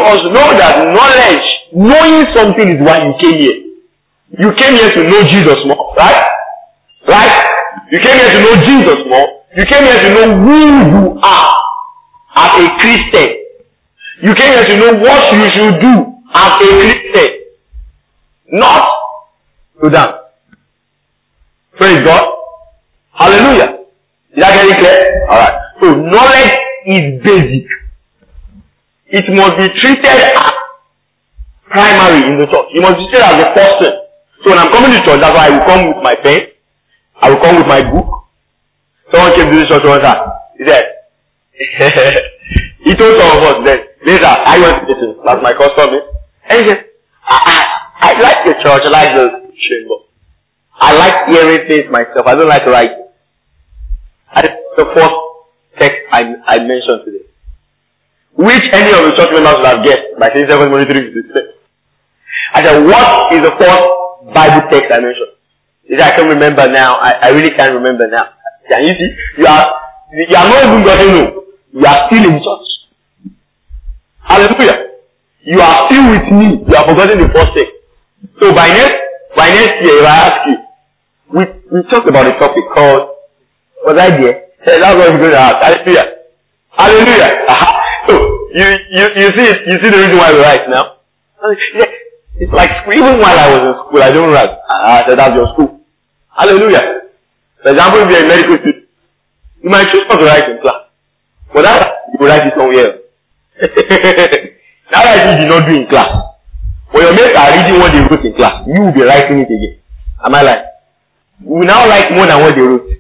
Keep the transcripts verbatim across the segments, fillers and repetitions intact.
must know that knowledge, knowing something is why you came here. You came here to know Jesus more, right? Right? You came here to know Jesus more. You came here to know who you are as a Christian. You came here to know what you should do as a Christian. Not to them. Praise God. Hallelujah. Is that getting clear? Alright. So knowledge is basic. It must be treated as primary in the church. It must be treated as the first thing. So when I'm coming to church, that's why I will come with my pen. I will come with my book. Someone came to this church one time. He said, he told some of us then, later, I went to listen. That's my custom. And he said, I, I, I like the church. I like the chamber. I like hearing things myself. I don't like writing. And the first text I, I mentioned today, which any of the church members would have guessed by saying seven twenty-three fifty-six. I said, what is the first Bible text I mentioned? He said, I can't remember now. I, I really can't remember now. Can you see? You are, you are not even going to know. You are still in church. Hallelujah. You are still with me. You are forgetting the first text. So by next, by next year, if I ask you, we, we talked about a topic called, was I there? Hey, that's what we're going to ask. Hallelujah. Hallelujah. Uh-huh. So, you, you, you see, you see the reason why we write now? It's like, even while I was in school, I don't write. I said, that's your school. Hallelujah. For example, if you're a medical student, you might choose not to write in class. But that, you will write it somewhere else. That I you did not do in class. When your mates are reading what they wrote in class, you will be writing it again. Am I lying? You will now write more than what they wrote.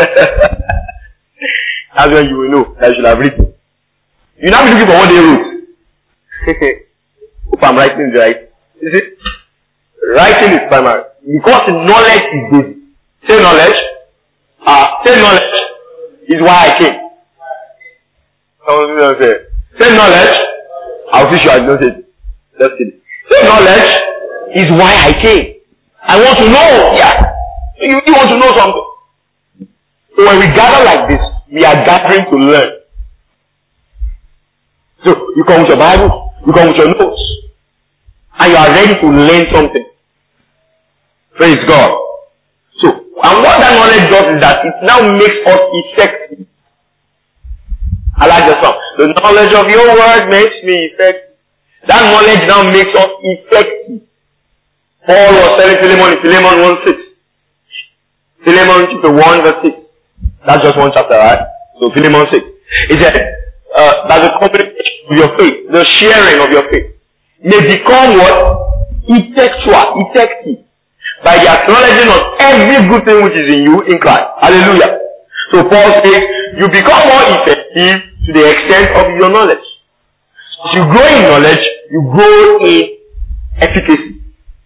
That's when you will know that you should have written. You now be looking for what they wrote. Hope I'm writing it right. You see? Writing is primary. Because knowledge is basic. Say knowledge. Ah, uh, say knowledge is why I came. Someone will say, say knowledge. I'll teach you I don't say it. Just kidding. Say knowledge is why I came. I want to know. Yeah. You, you want to know something. So when we gather like this, we are gathering to learn. So you come with your Bible, you come with your notes, and you are ready to learn something. Praise God. So, and what that knowledge does is that it now makes us effective. I like the song. The knowledge of your word makes me effective. That knowledge now makes us effective. Paul was telling Philemon in Philemon one six. Philemon chapter one verse six. That's just one chapter, right? So Philemon six. He said, uh, that the communication of your faith, the sharing of your faith, may become what? Effectual, effective. By the acknowledging of every good thing which is in you in Christ. Hallelujah. So Paul says, you become more effective to the extent of your knowledge. As you grow in knowledge, you grow in efficacy.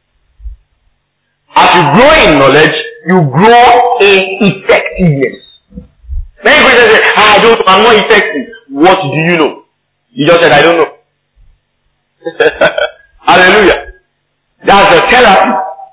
As you grow in knowledge, you grow in effectiveness. Many Christians say, ah, I don't know, I'm not effective. What do you know? You just said, I don't know. Hallelujah. That's the therapy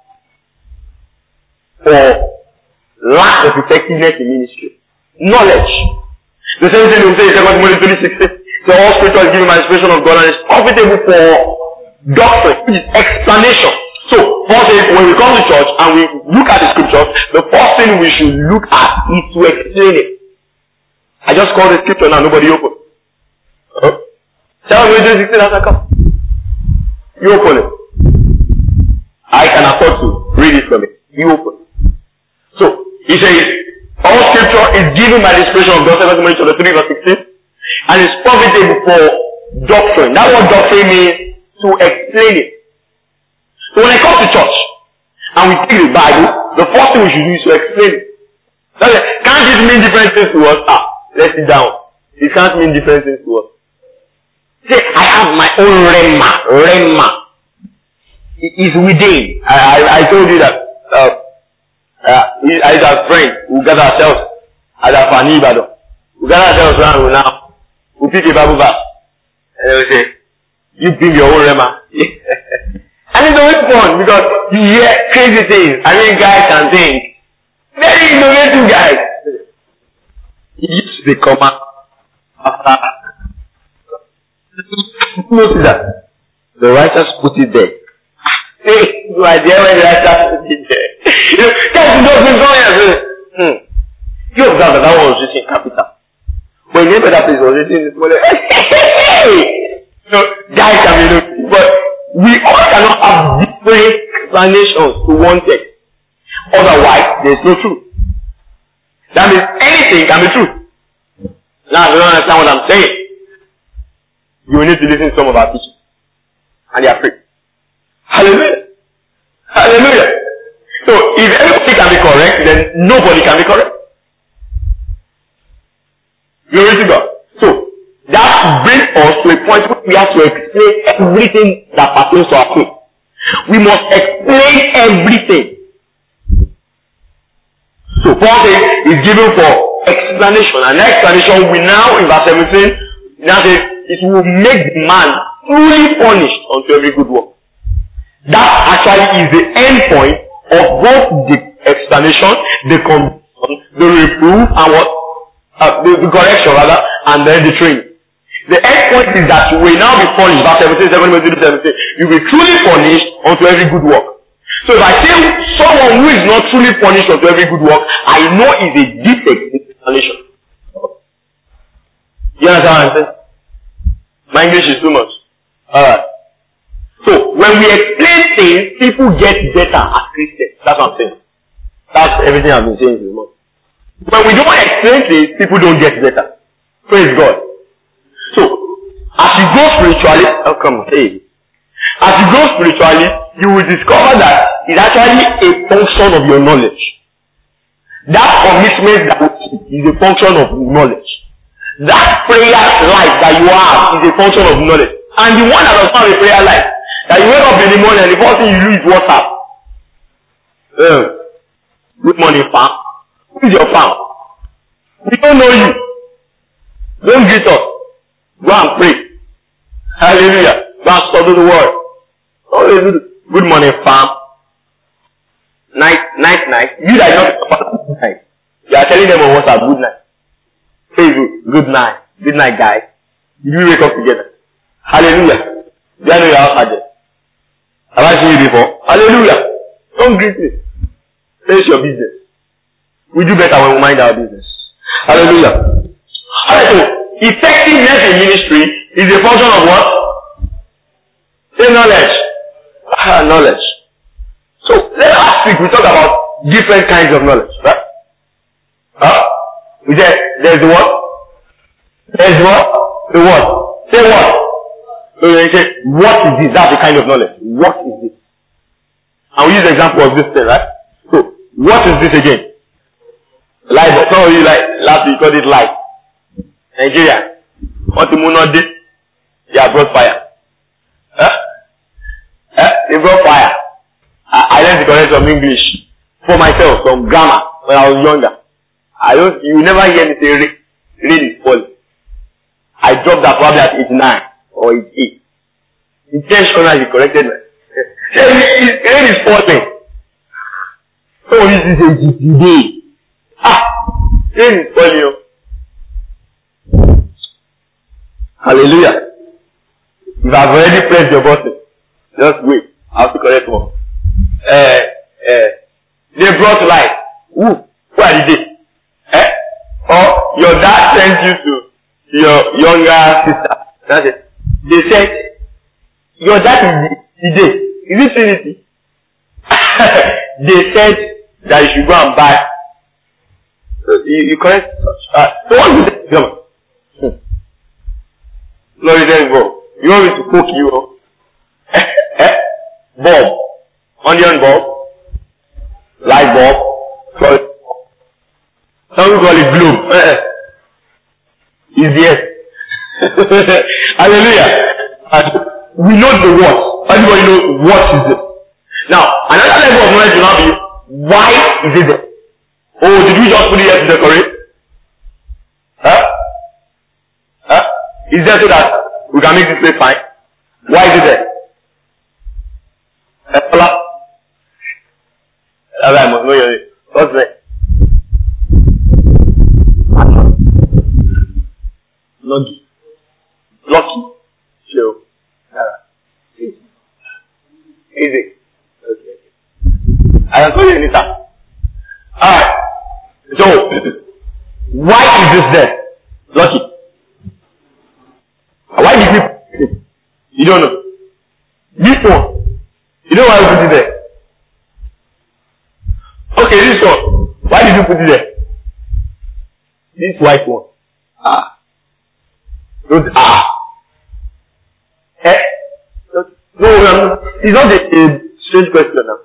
for lack of effectiveness in ministry. Knowledge. The same thing we say in Second Timothy three sixteen. So all scripture is given by inspiration of God and is profitable for doctrine, which is explanation. So Paul says when we come to church and we look at the scriptures, the first thing we should look at is to explain it. I just call the scripture now, nobody open. Uh-huh. Second Timothy sixteen as I come. You open it. I can afford to read it from it. You open it. So, he says, all scripture is given by the inspiration of God, Second Timothy chapter three verse sixteen, and is profitable for doctrine. That's what doctrine means, to explain it. So when I come to church, and we take the Bible, the first thing we should do is to explain it. That's it. Can't this mean different things to us? Ah, let's sit down. It can't mean different things to us. Say, I have my own rema. Rema. It is within. I, I, I told you that, uh, uh, as a friend, we gather ourselves as a Fani Ibadan. We gather ourselves around now. We pick a Bible verse. And we say, you bring your own rema. And it's always fun because you hear crazy things. I mean, guys can think. Very innovative guys. He used the comma after. Notice that. The writers put it there. Hey, you are there when the writers put it there. You know, guys, you don't go here. Hmm. You observe that that one was written in capital. But in every other place was written in small. Hey! So, guys can be looking. But we all cannot have different explanations to one text. Otherwise, there is no truth. That means anything can be true. Now, if you don't understand what I'm saying, you will need to listen to some of our teachings. And they are free. Hallelujah. Hallelujah. So, if everybody can be correct, then nobody can be correct. Glory to God. So, that brings us to a point where we have to explain everything that pertains to our faith. We must explain everything. So, Paul says is given for explanation. And that explanation we now, in verse seventeen, now says, it will make the man truly punished unto every good work. That actually is the end point of both the explanation, the conviction, the reproof, and what? Uh, the, the correction rather, and then the training. The end point is that you will now be punished. Verse seventeen, seventeen, seventeen. You will be truly punished unto every good work. So if I say someone who is not truly punished unto every good work, I know is a defect in explanation. You understand what I'm saying? My English is too much. Alright. So when we explain things, people get better as Christians. That's what I'm saying. That's everything I've been saying this month. When we don't explain things, people don't get better. Praise God. So, as you grow spiritually, oh come on, hey. As you grow spiritually, you will discover that it's actually a function of your knowledge. That commitment that is a function of knowledge. That prayer life that you have is a function of knowledge. And the one that does not have a prayer life, that you wake up in the morning and the first thing you do is WhatsApp. Uh, good morning, fam. Who is your fam? We don't know you. Don't greet us. Go and pray. Hallelujah. Go and study the word. Oh, good morning, fam. Night, night, night. You that not good night. You are telling them on WhatsApp, good night. Facebook, good night. Good night, guys. Did we wake up together? Hallelujah. Do I know your house address? Have I seen you before? Hallelujah. Don't greet me. Finish your business. We do better when we mind our business. Hallelujah. Alright, so effectiveness in ministry is a function of what? Say knowledge. Ah, knowledge. So last week we talked about different kinds of knowledge, right? Huh? We said there's the what? There's what? The what? Say what? So you say, what is this? That's the kind of knowledge. What is this? And we use the example of this thing, right? So, what is this again? Life. Some of you like last week called it life. Nigeria. What the moon not did? They have brought fire. Huh? Huh? They brought fire. I, I learned to correct some English for myself, some grammar when I was younger. I don't. You never hear me say rain, rain is falling. I dropped that probably at eighty-nine or eighty-eight. Intentionally corrected me. Rain is falling. So this is a today. Ah, rain is falling. Hallelujah. You have already pressed your button. Just wait. I'll see correct one. Uh, uh, they brought life. Who? Who are they? Eh? Or your dad sent you to your younger sister. That's it. They said, your dad is today. Is it Trinity? They said that you should go and buy. Uh, you, you correct? Uh, so what is it? Come on. No, you didn't go. You want me to cook you? Eh? Eh? Bulb. Onion bulb. Light bulb. Sorry. Some people call it globe. Eh? Is yes. Hallelujah. And we know the what. Everybody knows what is it. Now, another level of knowledge will now be, why is it there? Oh, did we just put it here to decorate? Huh? Huh? Is there so that we can make this place fine? Why is it there? Ebola? I must know your name. What's there? Lucky. Lucky. Sure. Alright. can call you anytime. Alright. So, why is this there? Lucky. Why did we put it? You don't know. This one. You know why we put it there? Okay, this one. Why did you put it there? This white one. Ah. Don't, ah. Eh? No, um, it's not a, a strange question now.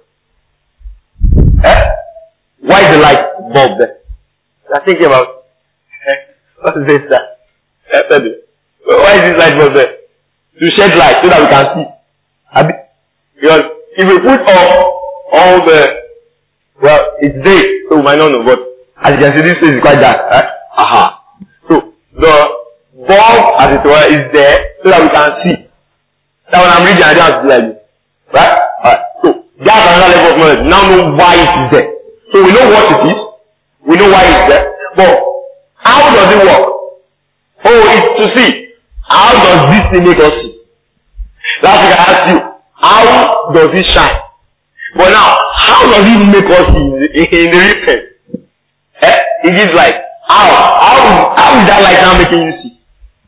Eh? Why is the light bulb there? I'm thinking about, eh, what is this that? Eh, why is this light bulb there? To shed light so that we can see. Because if we put all, all the, well, it's day, so we might not know, but as you can see, this place is quite dark. Eh? Aha. So, the bulb, as it were, is there so that we can see. Now when I'm reading, I don't have to be like this. Right? Alright. So, that's another level of knowledge. Now know why it is there. So we know what it is. We know why it's there. But, how does it work? Oh, it's to see. How does this thing make us see? Last week I asked you, how does it shine? But now, how does it make us see in the real sense? Eh? It is like, how? How is, how is that light now making you see?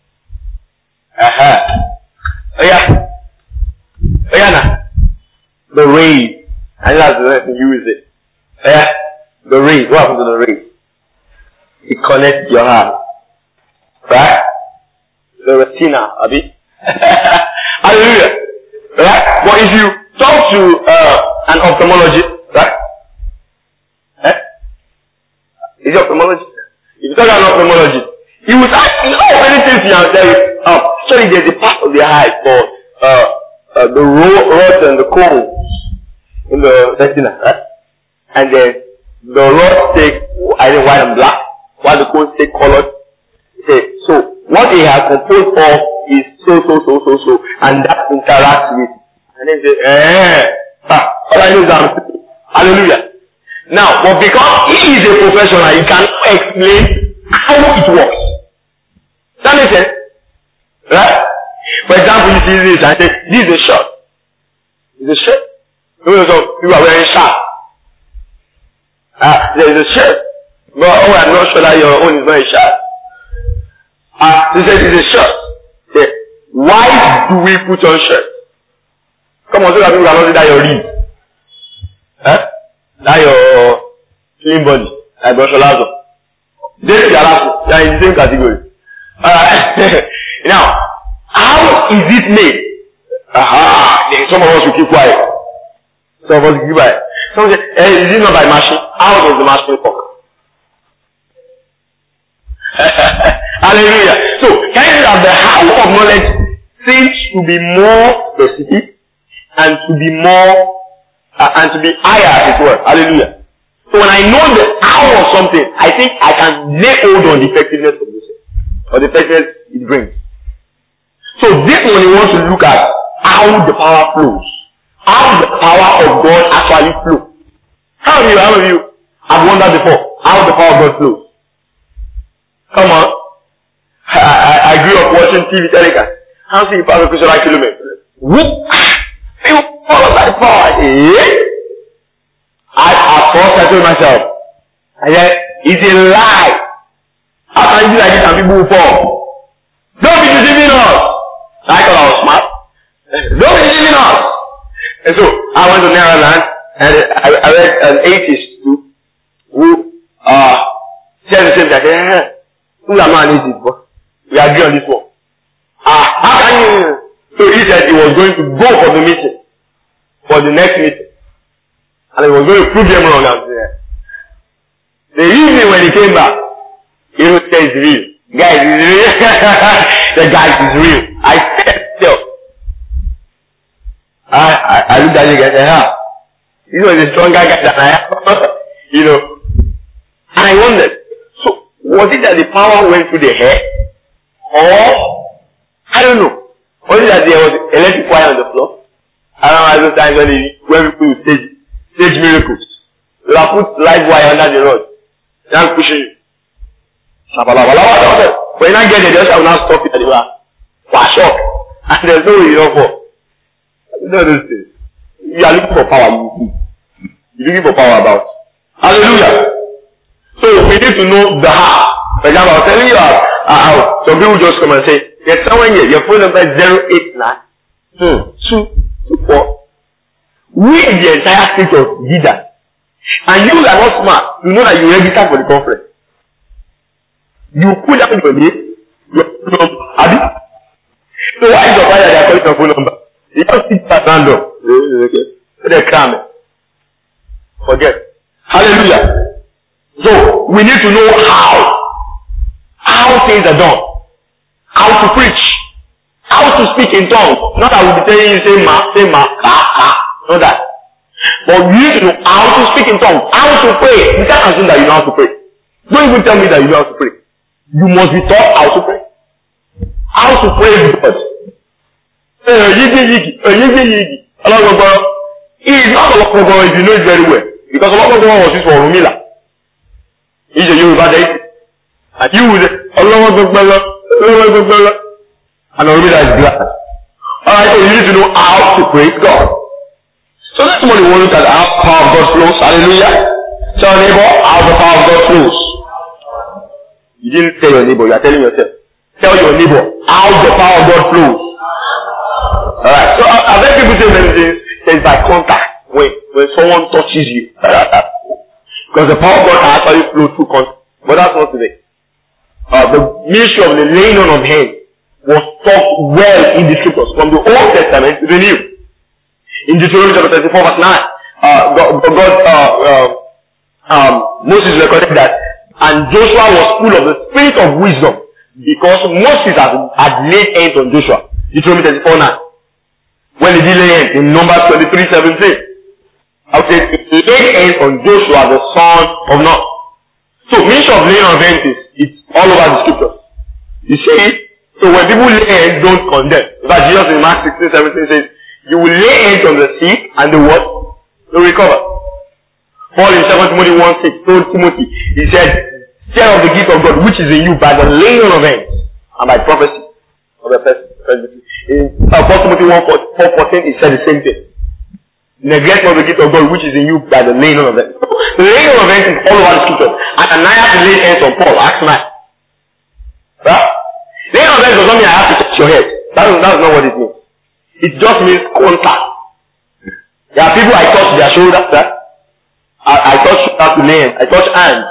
Uh-huh. Oh yeah. Oh yeah now. The rays. And that's the way to use it. Oh yeah. The rays. What happens to the rays? It connects your heart. Right? The retina, Abi. Hallelujah. Right? But if you talk to uh, an ophthalmologist, right? Eh? Is it ophthalmologist? If you talk to an ophthalmologist, he will ask you, oh, many things you can tell you. Oh, sorry, there's a part of the eye for uh, uh, the rods and the cones in the retina, right? And then the rods take either white and black, while the cones take colored. Okay, so what they have composed of is so, so, so, so, so, and that interacts with. And then they say, eh, ah, all I know is I'm hallelujah. Now, but because he is a professional, he can explain how it works. Does that make sense? Right? For example, you see this and say, this is a shirt. It's a shirt. So people are wearing shirts. Ah, there is a shirt. But oh, I'm not sure that your own is not a shirt. Ah, this is a shirt. Yeah. Why do we put on shirts? Come on, so that people cannot see that your rib. Huh? That your slim body. Like Brosholazo. This is your last one. They are in the same category. Alright. Now, how is it made? Aha! Some of us will keep quiet. Some of us will keep quiet. Some say, eh, is it not by machine? How does the machine work? Hallelujah. So, can you see that the how of knowledge seems to be more specific and to be more, uh, and to be higher as it were. Hallelujah. So when I know the how of something, I think I can lay hold on the effectiveness of this, or the effectiveness it brings. So this one you want to look at how the power flows. How the power of God actually flows. How many of you, how many of you have wondered before how the power of God flows? Come on. I, I, I grew up watching T V telecast. How see the power of Christian like kilometers? Whoop! You follow by the power. Eh? I at first I told myself, I said, it's a lie. How can you do like this and people will fall? Don't be deceiving us. I thought I was smart. Don't be deceiving us. And so I went to Maryland and I, I read an atheist too, who uh said the same thing. I said, eh, who am I an atheist, but we agree on this one. Ah, how can you? So he said he was going to go for the meeting, for the next meeting. And he was going to prove them wrong out there. The evening when he came back, he would say it's real. Guys, it's real. The guys is real. I said still. I, I, I looked at you guys and said, ah, this was a stronger guy than I am. You know. And I wondered, so was it that the power went through the hair? Or, I don't know. Was it that there was electric wire on the floor? I don't know, those times when, they, when people stage, stage miracles. They will put live wire under the rod. They are pushing you. But when I get there, they just will not stop it at the back. For shock. And there's no way you don't fall. You know those things. You are looking for power, you see. He's looking for power about. Hallelujah. So we need to know the how. For example, I was telling you how, how some people just come and say, there's someone here, your phone number is zero eight nine two two four. We in the entire state of leader. And you are not smart. You know that you register for the conference. You put down your name, your phone number. So why is your father they are calling your phone number? You just sit at random. Okay. So they cram it. Forget. Hallelujah. So we need to know how. How things are done. How to preach. How to speak in tongues. Not that we'll be telling you say ma, say ma, ah, ah. Not that. But you need to know how to speak in tongues. How to pray. You can't assume that you know how to pray. Don't even tell me that you know how to pray. You must be taught how to pray. How to pray with God. It is not a lot if you know it very well. Because a lot of was used for Rumila. He's a Yoruba deity. And you will say, Allah Allah and Rumila is glad. Alright, so you need to know how to praise God. So this morning we want to look at how the power of God flows. Hallelujah. Tell your neighbor how the power of God flows. You didn't tell your neighbor, you are telling yourself. Tell your neighbor how the power of God flows. Alright, so I've heard people say many things. It's by contact. When, when someone touches you. Because the power of God can actually flow through contact. But that's not today. Uh, the ministry of the laying on of hands was taught well in the scriptures. From the Old Testament to the New. In Deuteronomy chapter thirty-four verse nine. Uh, God, God uh, uh, um, Moses recorded that. And Joshua was full of the spirit of wisdom. Because Moses had, had laid hands on Joshua. Deuteronomy thirty-four nine. When he did lay hands in Numbers twenty-three seventeen. I would say he laid hands on Joshua the son of Nun. So ministry of laying on hands is it's all over the scriptures. You see, so when people lay hands, don't condemn. In fact, Jesus in Mark sixteen seventeen says, you will lay hands on the sick and the what? To recover. Paul in Second Timothy one six told Timothy, he said, share of the gift of God which is in you by the laying on of hands and by prophecy of the presbytery. In First Timothy one four fourteen, he said the same thing. Neglect not the gift of God which is in you by the laying on of hands. The laying on of hands is all over the scriptures. And Ananias laid hands on Paul, Acts nine. Right? Laying on of hands does not mean I have to touch your head. That is, that's not what it means. It just means contact. There are people I touch their shoulders, right? I, I touch shoulders to lay hands. I touch hands.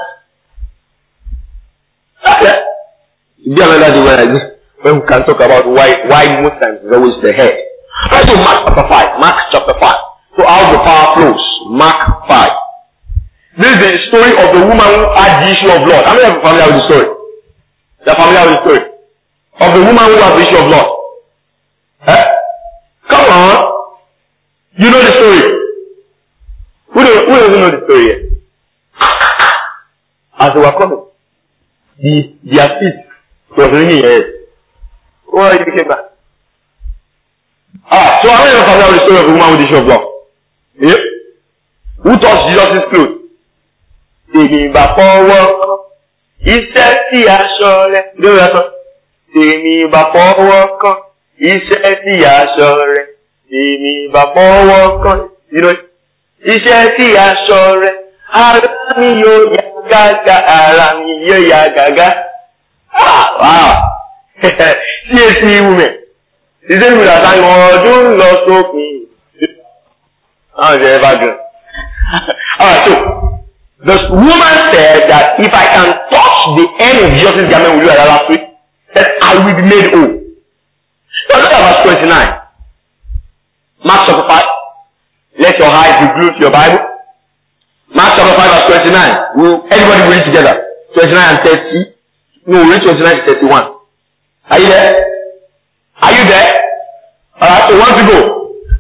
Yeah. It'll be another day when I when we can talk about why why most times it's always the head. Let's do Mark chapter five. Mark chapter five. So how the power flows. Mark five. This is the story of the woman who had the issue of blood. How many of you are familiar with the story? They are familiar with the story. Of the woman who had the issue of blood. Eh? Come on. You know the story. Who, do, who doesn't know the story yet? As they were coming, the, their feet was ringing your head. Why did you came back? Ah, so how many of you are familiar with the story of the woman with the issue of blood? Yep. Who touched Jesus' clothes? Tèmi bá fọwọ́ kan, iṣẹ́ tí aṣọ rẹ̀. Lórí ẹ̀sán. Tèmi bá fọwọ́ kan, iṣẹ́ tí aṣọ rẹ̀. Tèmi bá fọwọ́ kan. You know, iṣẹ́ tí aṣọ rẹ̀. Ara mi yóò yá gágá, ara mi yóò yá gágá. Ah, wow. C A C women. Ṣé mi rà sáyẹn ọdún lọ sópin? How is it ever good? Alright, so the woman said that if I can touch the end of Jesus' garment, will you allow last week? That I will be made whole. So look at verse twenty-nine. Mark chapter five. Let your eyes be glued to your Bible. Mark chapter five verse twenty-nine. Will everybody read together? twenty-nine and thirty. No, we'll read twenty-nine to thirty-one. Are you there? Are you there? Alright, so one to go.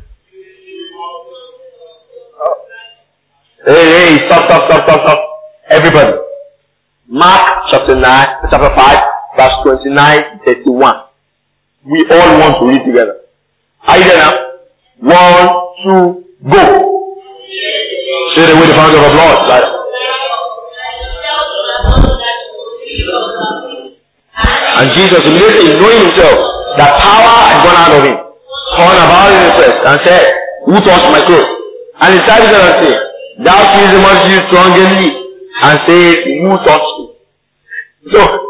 Hey, hey, stop, stop, stop, stop, stop. Everybody. Mark chapter nine, chapter five, verse twenty-nine to thirty-one. We all want to read together. Are you there now? One, two, go. Say the way the founder of the Lord. Right? And Jesus, immediately knowing himself that power had gone out of him, turned about in his face and said, who touched my clothes? And his disciples said unto him, Thou seest the multitude strongly and say, who touched me? So,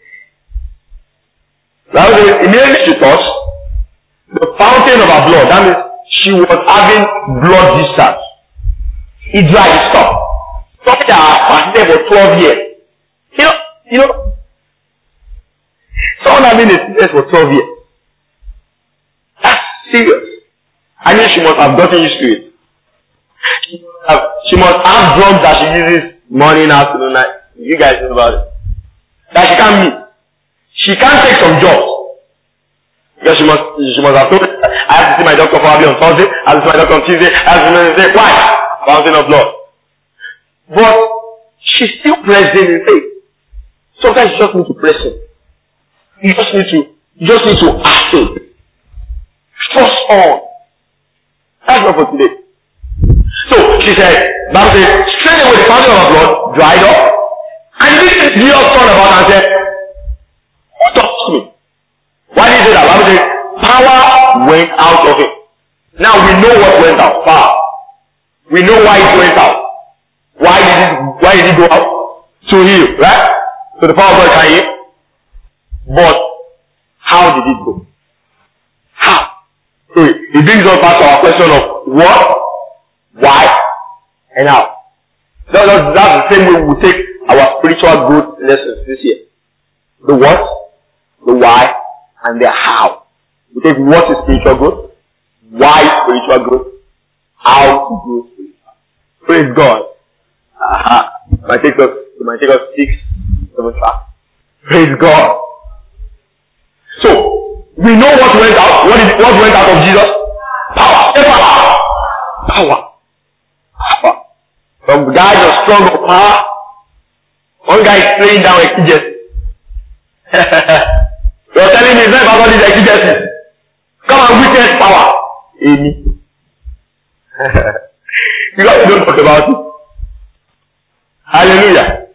that was it. Immediately she touched the fountain of her blood. That means she was having blood discharge. It dried, it stopped. Something that has fasted for twelve years. You know, you know, someone having a sickness for twelve years. That's serious. I mean, she must have gotten used to it. She must have, she must have drugs that she uses morning, afternoon, night. You guys know about it. That she can't meet. She can't take some jobs. Because she must, she must have told, I have to see my doctor probably on Thursday, I have to see my doctor on Tuesday, I have to see my Wednesday. Why? Fountain of blood. But she's still present in faith. Sometimes you just need to press in. You just need to, you just need to act it. Force on. That's not for today. So, she said, Bible says, straight away the fountain of her blood dried up. And this is Jesus turned about and said, who touched me? Why did he say that? Bible says, power went out of him. Now we know what went out. Power. We know why it went out. Why did it, why did it go out? To heal, right? So the power of God can heal. But, how did it go? How? So it brings us back to our question of what, why, and how. That, that, that's the same way we take our spiritual growth lessons this year. The what, the why, and the how. We take what is spiritual growth, why spiritual growth, how to grow spiritual. Praise God. Uh-huh. It might take us, it might take us six, seven tracks. Praise God. So, we know what went out. What, is, what went out of Jesus? Power. Power. Power. Power. Some guys are strong of power. One guy is playing down exegesis. You're telling me it's not about all these exegesis. Come and witness power. Amy. You guys don't talk about it. Hallelujah.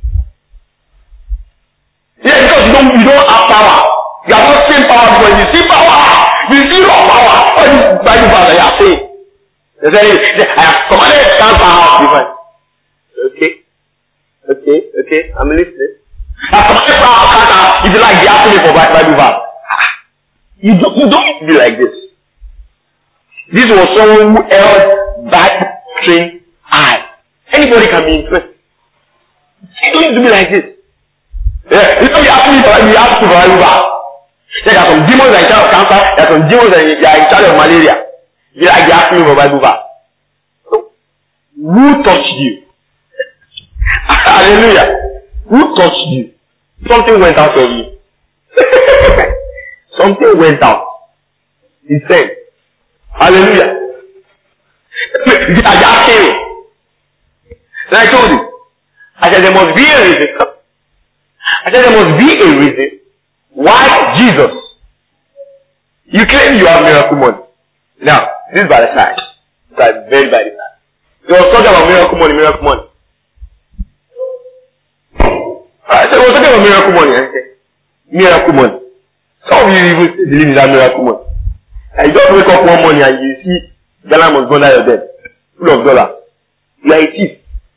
Yeah, because you don't, you don't have power. You have not seen power before. You see power. You see raw power. All these Bible verses you are saying. They say, I have commanded cancer out before. Okay. Okay, okay, I'm listening. I have commanded cancer. If you like, they ask me for Bible verse. You don't, you don't need to be like this. This was someone who held Bible trained eye. Anybody can be interested. You don't need to be like this. Yeah, you know, you ask me for you ask me for Bible verse. There are some demons that are in charge of cancer, there are some demons that are in charge of malaria. You like they ask me for Bible verse. So, who touched you? Hallelujah. Who touched you? Something went out of you. Something went out. He said, hallelujah. They are asking me. Then I told you. I said there must be a reason. I said there must be a reason why Jesus. You claim you have miracle money. Now, this is by the side. It's like very by the side. You were talking about miracle money, miracle money. I said, we were talking about miracle money. I said, miracle money. Some of you even believe in that miracle money. And you just wake up one morning and you see Ghana must go under your bed. Full of dollars. You are a thief.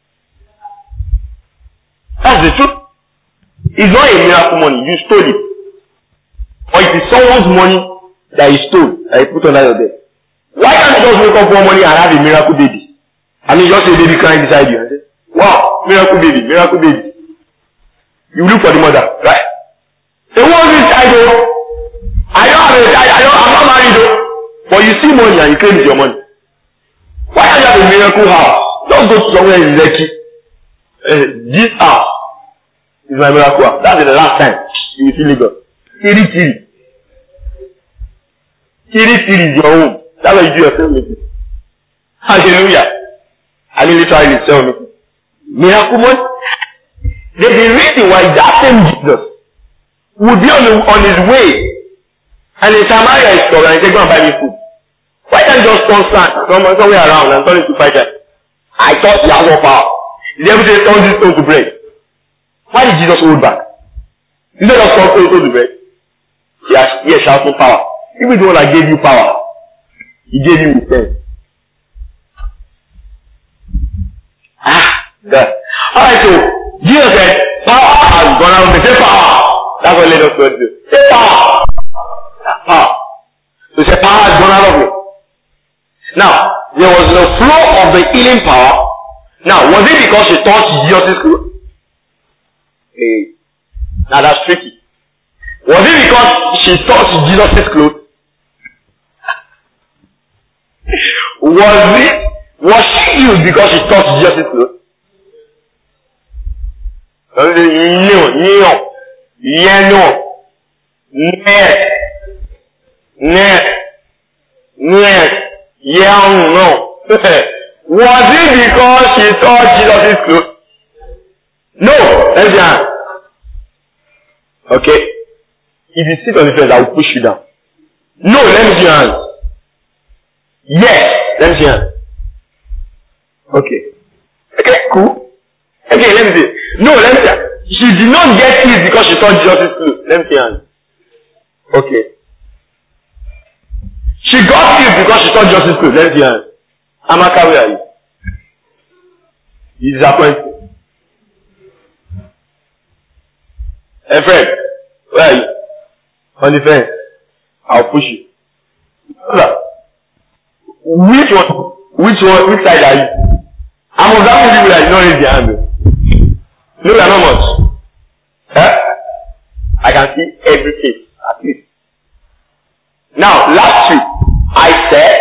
That's the truth. It's not a miracle money. You stole it. Or it is someone's money that you stole, that you put under your bed. Why can't you just wake up one morning and have a miracle baby? I mean, just a baby crying beside you and say, wow, miracle baby, miracle baby. You look for the mother, right? So who wants this child though? I don't have a child, I don't, I'm not married though. But you see money and you claim it's your money. Why can't you have a miracle house? Just go to somewhere in Lekki. Uh, this house is my miracle house. That's the last time you see Lagos. Kiri Kiri. Kiri Kiri is your home. That's what you do yourself meeting. Hallelujah. I mean literally yourself meeting. Miracle money. There's a reason why that same Jesus would be on, the, on his way and in Samaria is called and he said, go and buy me food. Why can't you just turn sand somewhere, somewhere around and turn it to fire? I thought he has no power. He never said turn this stone to bread. Why did Jesus hold back? Instead of turn stone to bread, he has, he has no power. Even the one that gave you power, he gave you with sense. Yeah. Alright, so Jesus said, power has gone out of me. Say power. That's what let us God do. Say power. Power. So say power has gone out of me. Now, there was no flow of the healing power. Now, was it because she touched Jesus' clothes? Hey. Now that's tricky. Was it because she touched Jesus' clothes? Was it, was she healed because she touched Jesus' clothes? No, no, yeah, no, ne, ne, ne, yeah, no. Was it because she touched Jesus' clothes? No, let's be honest. Okay. If you sit on the fence, I will push you down. No, let me see your hands. Yes, let me see your hands. Okay. Okay, cool. Okay, let me see. No, let me see. She did not get healed because she touched Jesus' clothes. Let me see your hands. Okay. She got healed because she touched Jesus' clothes. Let me see your hands. Amaka, where are you? You disappointed. Hey friend, where are you? On the fence. I'll push you. Which one? Which one? Which side are you? I'm of that people that don't raise their hand. No, they are not much. Huh? I can see every face at least. Now, last week I said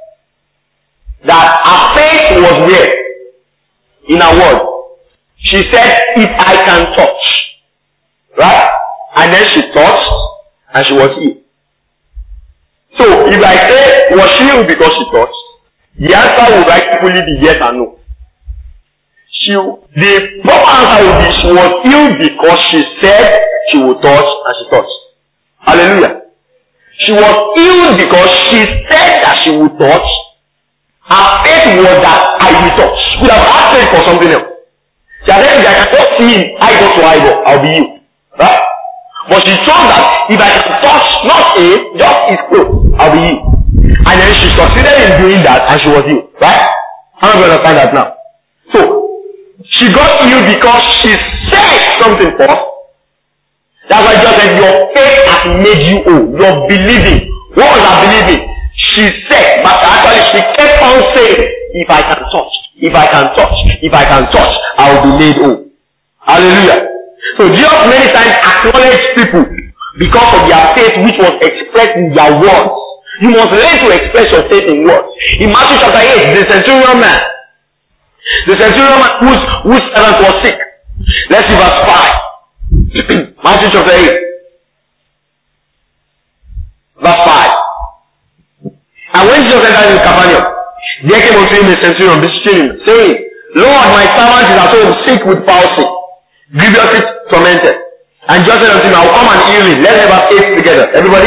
that her faith was where? In her word. She said, if I can touch. Right? And then she touched, and she was healed. So, if I say, was she healed because she touched? The answer would rightfully be yes and no. She, the proper answer would be, she was healed because she said she would touch, and she touched. Hallelujah. She was healed because she said that she would touch. Her faith was that I will touch. She could have asked faith for something else. She had said, if I can just see him, eyeball to eyeball, I'll be healed. Right? But she told that if I can touch not him, just his clothes, I'll be healed. And then she succeeded in doing that and she was healed. Right? How am I going to understand that now? So, she got healed because she said something first. That's why Jesus said, your faith has made you whole. Your believing. What was her believing? She said, but actually she kept on saying, if I can touch, if I can touch, if I can touch, I will be made whole. Hallelujah. So Jesus many times acknowledged people because of their faith which was expressed in their words. You must learn to express your faith in words. In Matthew chapter eight, the centurion man, the centurion man whose, whose servant was sick. Let's see verse five. Matthew chapter eight. Verse five. And when Jesus entered into Capernaum, there came unto him a centurion beseeching him, saying, Lord, my servant is at home sick with palsy, grievously tormented. And Jesus said unto him, I will come and heal him. Let's have eight together. Everybody?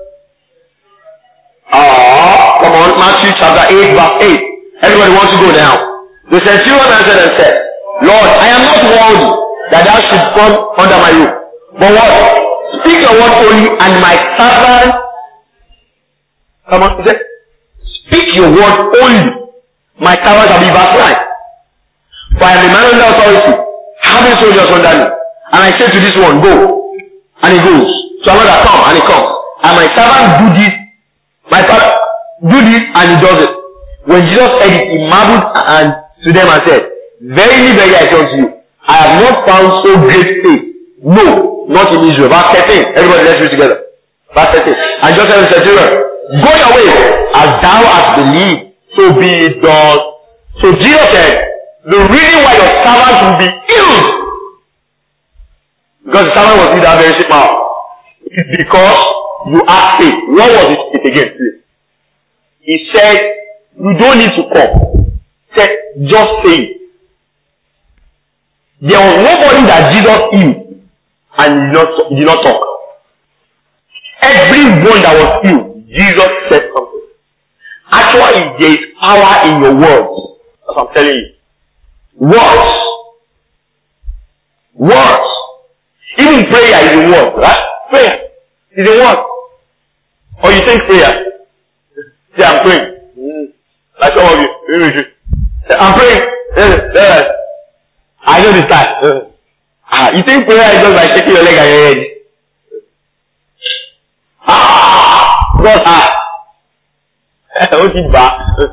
Ah, come on, Matthew chapter eight, verse eight. Everybody wants to go now. The centurion answered and said, Lord, I am not worthy that thou should come under my roof. But what? Speak your word only, and my servant, come on, he said, speak your word only. My servant shall be verse nine. For I am the man under authority, having soldiers under me. And I say to this one, go. And he goes. To another, come. And he comes. And my servant do this. My father do this, and he does it. When Jesus said it, he marveled and to them and said, verily, verily, I say unto you, I have not found so great faith. No, not in Israel. Verse thirteen. Everybody, let's read together. Verse thirteen. And Jesus said to the go your way, as thou hast believed, so be it done. So Jesus said, the reason why your servant will be healed, because the servant was in that very sick mouth, is because you have faith. What was it, it again, please? He said, you don't need to come. He said, just say it. There was nobody that Jesus healed and he did not, he did not talk. Everyone that was healed, Jesus said something. Actually, there is power in your words. That's what I'm telling you. Words. Words. Even prayer is a word, right? Prayer is a word. Or you think prayer. Say, I'm praying. Mm. Like some of you. Say, I'm praying. think prayer is just by shaking your leg and your head. Ah! God, ah! Ó ti bà.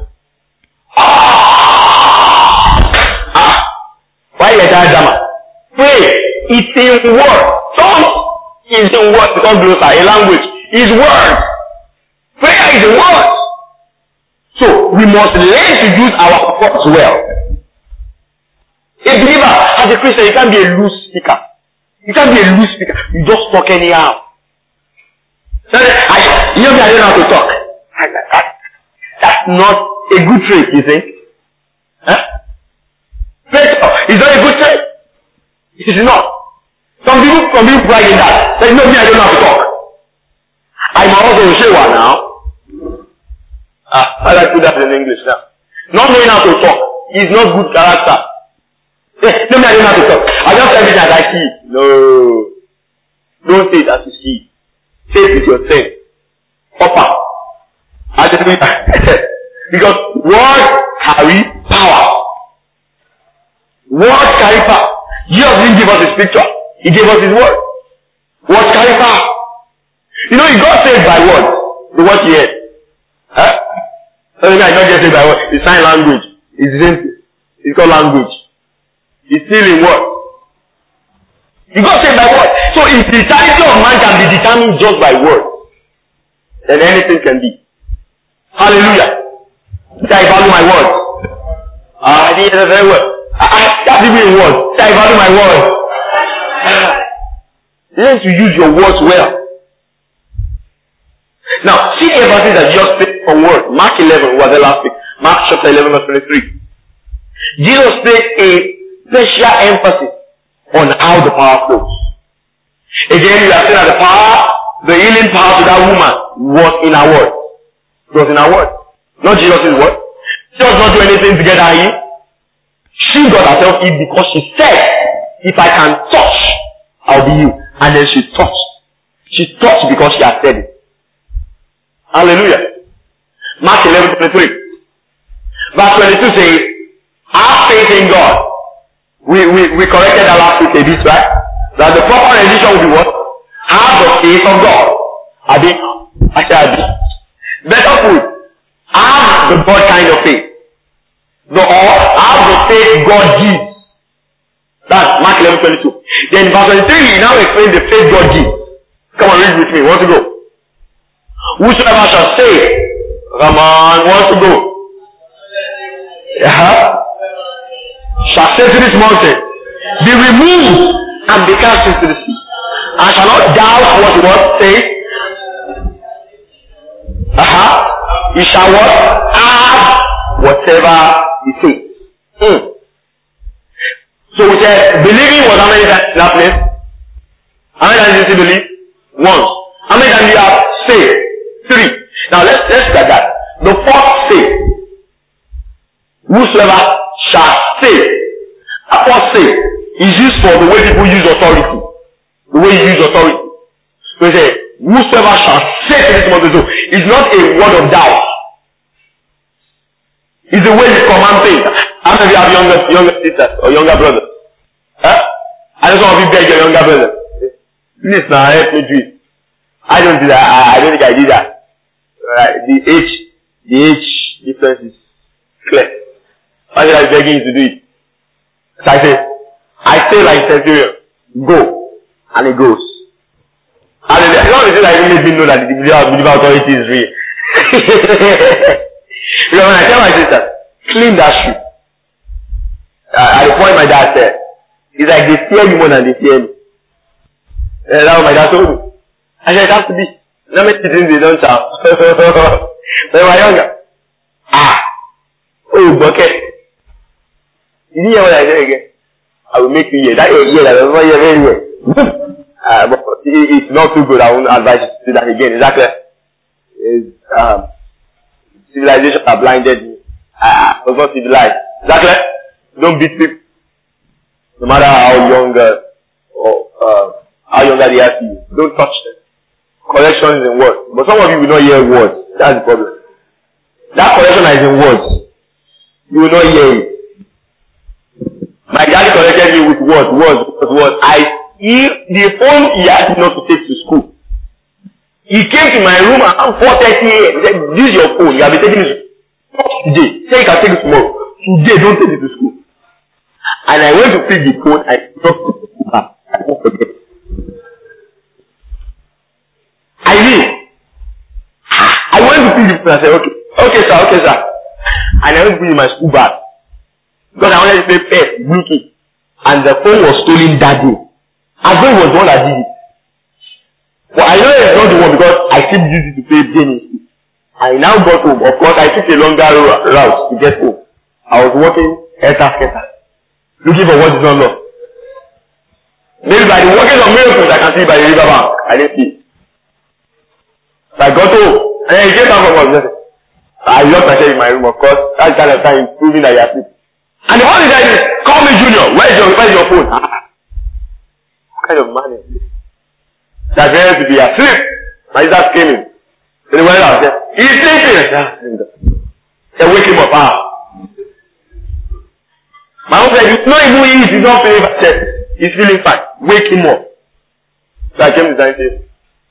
Ah! Why you that drama? Pray. It's in word. Tongue is in word. Because glosar, a language. Is word. Prayer is a word. So, we must learn to use our words well. A believer, as a Christian, you can't be a loose speaker. You can't be a loose speaker. You just talk anyhow. I, you know me, I don't know how to talk. That's not a good trait, you think? Huh? Is that a good trait? It is not. Some people, some people pride in that. Say, no, me, I don't know how to talk. I'm also Shewa now. Ah, how do I put that in English now? Not knowing how to talk is not good character. No, me, I don't know how to talk. I just tell everything as I see. No. Don't say it as you see. Say it with yourself. Upper. Because words carry power. Words carry power. Jesus didn't give us his picture. He gave us his word. Words carry power. You know, he got saved by words. The word he heard. Huh? So you know, I not just saved by words. It's sign language. It's simple. It's called language. It's still in word. He got saved by word. So if the eternity of man can be determined just by word, then anything can be. Hallelujah. Say, I value my word. Ah, I did it very well. I, that's even in words. Say, I value my word. Learn to use your words well. Now, see the emphasis that Jesus placed on words. Mark eleven was the last week. Mark chapter eleven verse twenty-three. Jesus placed a special emphasis on how the power flows. Again, we are saying that the power, the healing power to that woman was in her word. It was in her word. Not Jesus' word. She does not do anything to get her healed. She got herself healed because she said, if I can touch, I'll be healed. And then she touched. She touched because she had said it. Hallelujah. Mark eleven twenty-three. Verse twenty-two says, have faith in God. We, we, we corrected that last week a bit, right? That the proper rendition will be what? Have the faith of God. Abi? I said Abi. Better put, have the God kind of faith. The, or have the faith God gives. That's Mark eleven twenty-two. Then verse twenty-three, he now explains the faith God gives. Come on, read with me. Want to go? Whosoever shall say, Raman wants to go. Yeah. Shall say to this mountain, be removed and be cast into the sea. And shall not doubt what the word says. Uh-huh. He shall what? Have whatever he says. Hmm. So we said, believing was how many times in that place? How many times did you believe? Once. How many times do you have faith? Three. Now let's let's look at that. The fourth say, whosoever shall say. That fourth say is used for the way people use authority. The way you use authority. So he said, whosoever shall say to this mountain, so it's not a word of doubt. It's the way you command things. How many of you have younger younger sisters or younger brothers? Huh? I just want to beg your younger brother. Please now help me do it. I don't do that. I, I don't think I did that. Right. The age, the age difference is clear. Why did I beg you to do it? So I say, I say like centurion, go, and it goes. And it's not the thing that even made me know that the believer authority is real. Because when I tell my sister, clean that shoe. Uh, at the point my dad said, it's like they fear you more than they fear me. Uh, that's what my dad told me. I said, it has to be. Not many things they don't have. When I was younger. Ah. Oh, bucket. Did you hear what I said again? I will make you hear. That was good. I was not hear very well. uh, but it, it's not too good. I won't advise you to do that again. Exactly. It's, um, civilization have blinded me. I was not civilized. Exactly. Don't beat people. No matter how young uh, or uh, how younger they are to you. Don't touch them. Correction is in words. But some of you will not hear words. That's the problem. That correction is in words. You will not hear it. My daddy corrected me with words, words, words, words. I he, the phone he asked me not to take to school. He came to my room around four thirty a m He said, this is your phone. You have been taking it today. Say you can take it tomorrow. Today, don't take it to school. And I went to pick the phone. I dropped it back. I won't forget. I mean, I went to pick the phone. I said, okay, okay, sir, okay, sir. And I went to put in my school bag. Because I wanted to play P E S, Bluetooth. And the phone was stolen that day. I thought it was the one that did it. But I know it's not the one because I still used it to play Genesis. I now got home. Of course, I took a longer route to get home. I was walking eta sketa, looking for what is not lost. Maybe by the workings of miracles, I can see by the river bank. I didn't see it. So I got home. And then he came down from us. I locked myself in my room, of course. That kind of time proving that you are asleep. And the only guy is, call me Junior. Where's your, where's your phone? What kind of man is this? That very to be asleep. My dad came in. So they went out there. He's sleeping. They wake him up. Ah. My mom said, it's not even easy. He's not feeling bad. He's feeling fine. Wake him up. So I came to the dining table.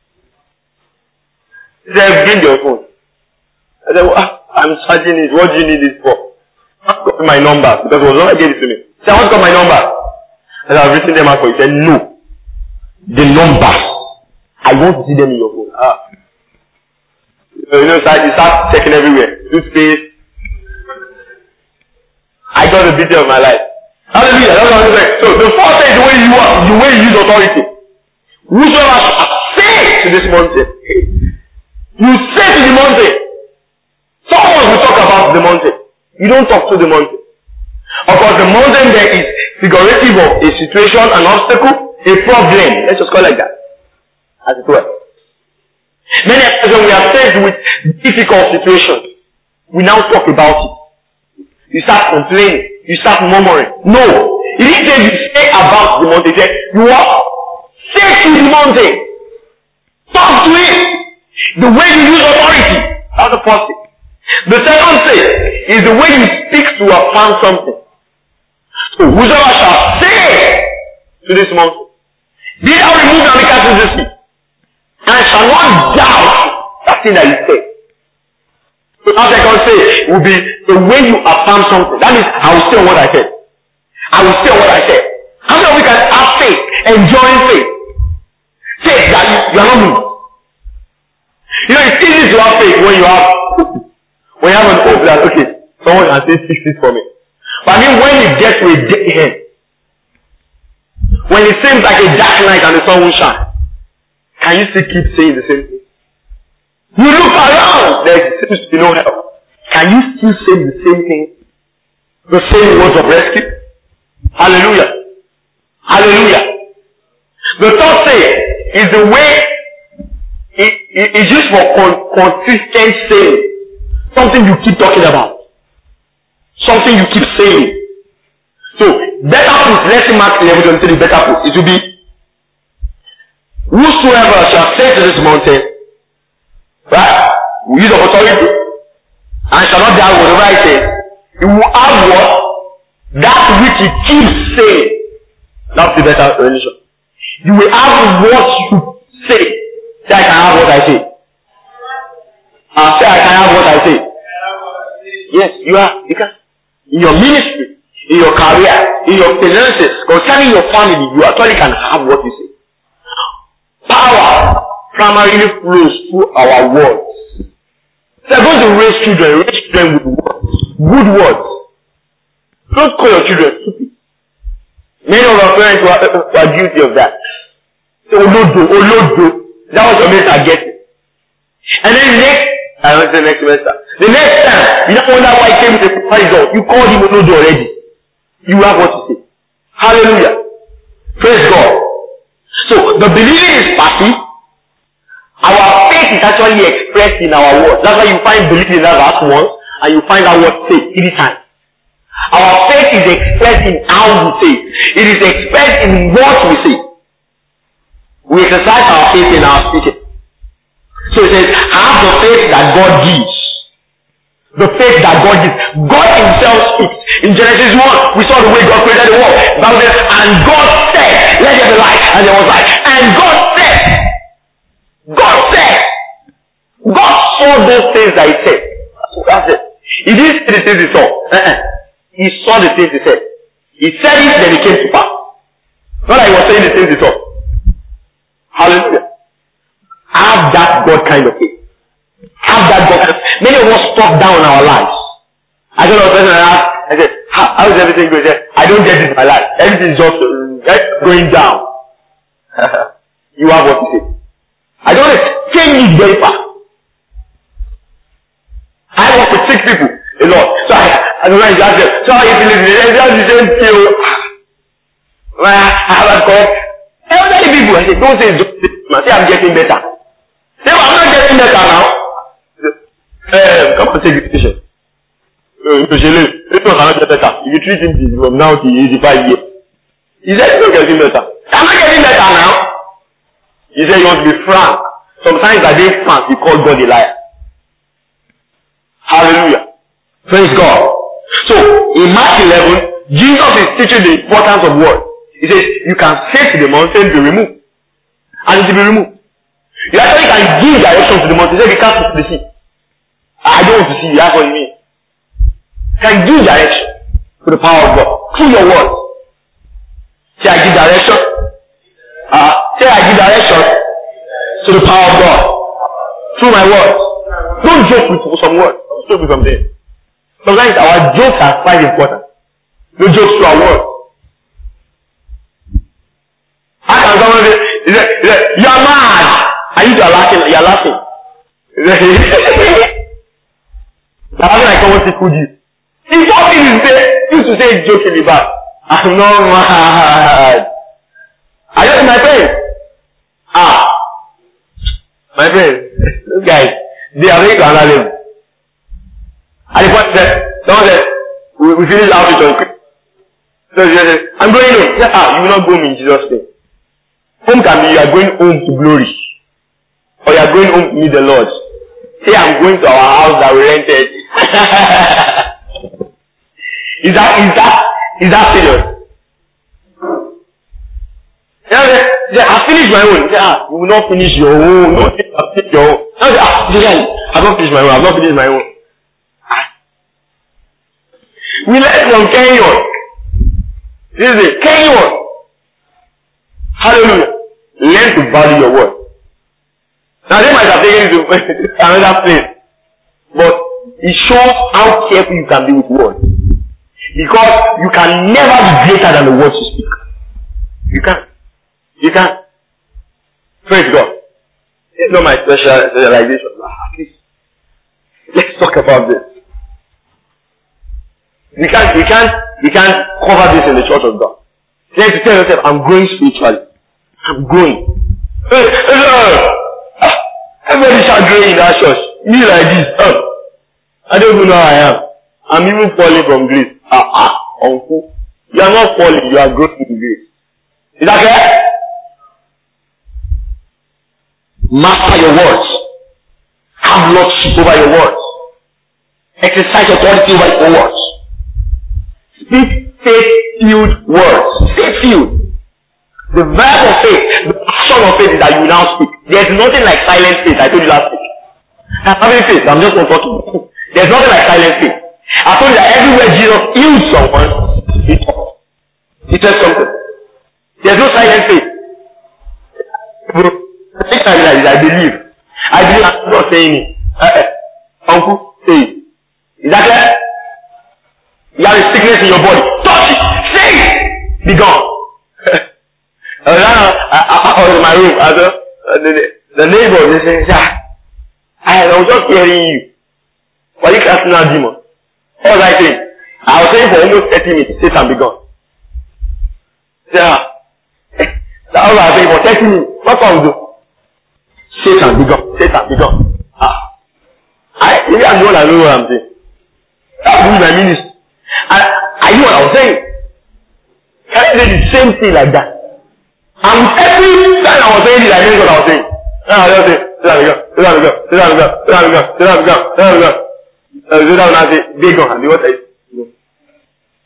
He said, bring your phone. I said, well, I'm charging it. What do you need this for? I got my number because it was not gave it to me. He said, I want to got my number. I said, I've written them out for you. He said, no. The numbers. I want to see them in your phone. Ah. You know, you start checking everywhere. Toothpaste. I got the detail of my life. Hallelujah. That's what I'm saying. So the first thing is the way you are, the way you use authority. Whosoever shall say to this mountain, you say to the mountain. Someone will talk about the mountain. You don't talk to the mountain. Of course, the mountain there is figurative of a situation, an obstacle, a problem. Let's just call it like that. As it were. Many times when we are faced with difficult situations, we now talk about it. You start complaining. You start murmuring. No. He didn't say you say about the mountain. He said, you what? Say to the mountain. Talk to it. The way you use authority. That's the first thing. The second thing is the way you speak to affirm something. So whosoever shall say to this mountain, be thou removed and be cast into the sea, and shall not doubt that thing that you say. So now second say will be the way you affirm something. That means I will say what I said. I will say what I said. How many of we can have faith, enjoying faith? Faith that you, you are not moved. You know, it's easy to have faith when you have when you have an hope that okay, someone can say fix this for me. But I mean when you get to a dead end, when it seems like a dark night and the sun will shine, can you still keep saying the same thing? You look around, there seems to be no help. Can you still say the same thing? The same words of rescue? Hallelujah. Hallelujah. The third thing is the way it, it is used for con- consistent saying. Something you keep talking about. Something you keep saying. So, better proof, let's see Mark eleven twenty-three, better proof. It will be, whosoever shall say to this mountain, right, will use of authority, and shall not doubt whatever I say, he will have what? That which he keeps saying. That's the better religion. You will have what you say. Say I can have what I say. Uh, say I can have what I say. Yes, you are. You can. In your ministry, in your career, in your finances, concerning your family, you actually can have what you say. Power primarily flows through our words. So you're going to raise children, raise them with words. Good words. Don't call your children stupid. Many of our parents were, were guilty of that. So, Olodo, Olodo. That was your mates are getting. And then next, I went to the next semester. The next time, you don't wonder why he came with a proposal. You called him Olodo already. You have what to say. Hallelujah. Praise God. So, the believing is passive. Our faith is actually expressed in our words. That's why you find belief in that verse once, and you find that word faith three times. Our faith is expressed in how we say. It is expressed in what we say. We exercise our faith in our speaking. So it says, have the faith that God gives. The faith that God gives. God himself speaks. In Genesis one, we saw the way God created the world. Bible says, and God said, let there be light, and there was light. And God said, God said, God saw those things that he said. That's it. He didn't say the things he saw. Uh-uh. He saw the things he said. He said it, then it came to pass. Not that he was saying the things he saw. Hallelujah. Have that God kind of faith. Have that God kind of faith. Many of us talk down our lives. I don't know a person I ask, I said, how, how is everything going? I, I don't get this in my life. Everything is just uh, going down. You have what you say. I don't know. Change it very fast. I work with six people a lot. So I, I don't know, I ask them, so how are you feeling? They just the same feel. I have a call. Elderly people, I say, don't say it's just I say I'm getting better. Say, well, I'm not getting better now. Um, come and take the patient. Uh, this one cannot get better. If you treat him from now to eighty-five years. He said, he's not getting better. I'm not getting better now. He said, you want to be frank. Sometimes I didn't frank, you call God a liar. Hallelujah. Praise God. So, in Mark eleven, Jesus is teaching the importance of words. He says, you can say to the mountain, be removed. And it will be removed. You actually can give direction to the mountain. Say, you can't see the sea. I don't want to see you. That's what you mean. You can give direction to the power of God. Through your words. Say, I give direction. Uh, say, I give direction to the power of God. Through my words. Don't joke with some words. Joke with something. Sometimes our jokes are quite important. No jokes to our words. How can someone say, he said, he said, you are mad. And you are laughing. You are laughing. Now how can I come and say, could you? If what you say, you should say jokingly back. I'm not mad. Are you my friend? Ah. My friend, those guys, they are ready to another level. And the point said, someone said, we, we finish outreach on Christmas. So he said, I'm going home. He said, ah, you will not go home in Jesus' name. Home can be you are going home to glory. Or you are going home to meet the Lord. Say, I'm going to our house that we rented. is that, is that, is that serious? You know, they, they, I finished my own. They say, ah, you will not finish your own. No, finish your own. No, they, ah, they say, I have not finished my own. I have not finished my own. Ah. We learn from Kenyon. This is it. Kenyon. Hallelujah. Learn to value your word. Now they might have taken it to another place. But it shows how careful you can be with words. Because you can never be greater than the words you speak. You can't. You can't. Praise God. This is not my special specialization. At least, let's talk about this. We can't, we can't, we can't cover this in the church of God. You have to tell yourself, I'm growing spiritually. I'm growing. Hey, hey, uh, everybody shall grow in that church. Me like this. Uh, I don't even know how I am. I'm even falling from grace. Ah, ah, uncle. You are not falling, you are growing in grace. Is that clear? Master your words. Have lordship over your words. Exercise authority over your words. Speak faith-filled words. Faith-filled. The verb of faith, the action of faith is that you now speak. There's nothing like silent faith. I told you last week. I'm having faith. I'm just not talking. There's nothing like silent faith. I told you that everywhere Jesus heals someone, he talks. He says something. There's no silent faith. The next time like this, I believe. I believe I'm not saying it. Uh, uncle, say it. Is that clear? You have a sickness in your body. Touch it. Say it. Be gone. I was, I, I, I was in my room. I was, uh, the, the neighbor, they say, ah, I was just hearing you. Why are you casting out demon? What was I saying? I was saying for almost thirty minutes, Satan be gone. Yeah. That was what I was saying for thirty minutes. What can we do? Satan be gone. Satan be gone. Ah. I, maybe I'm the one that know what I'm saying. That was my ministry. And I knew what I was saying. Can I say the same thing like that? And every time I was saying it, I knew what I was saying. I was just saying, sit down, go, sit down, go, sit down, go, sit down, go, sit down, go, sit down, go. Uh, sit down and I say, they gone, and they what I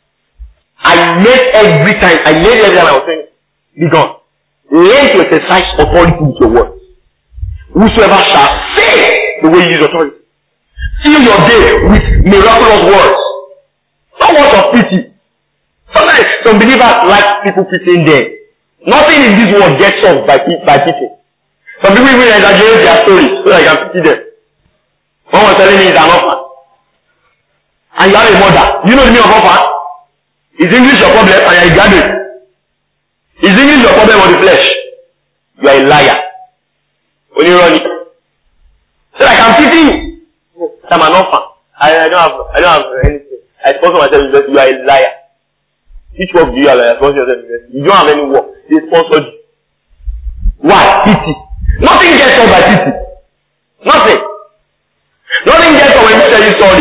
I learned every time, I learned every time I was saying, be gone. Learn to exercise authority with your words. Whosoever shall say the way you use authority. Fill your day with miraculous words. Not words of pity. Sometimes some believers like people pitying them. Nothing in this world gets solved by, by pity. Some people even exaggerate their stories so that I can pity them. One was telling me he's an orphan. And you have a mother. You know the meaning of orphan? Is English your problem and you're a graduate? Is English your problem or the flesh? You are a liar. When you run it. So I can pity you. I'm an orphan. I, I don't have I don't have anything. I sponsor myself university. You are a liar. Which work do you have? I sponsor yourself university. You don't have any work. They sponsored you. Why? Pity. Nothing gets done by pity. Nothing. Nothing gets done when you tell you sorry.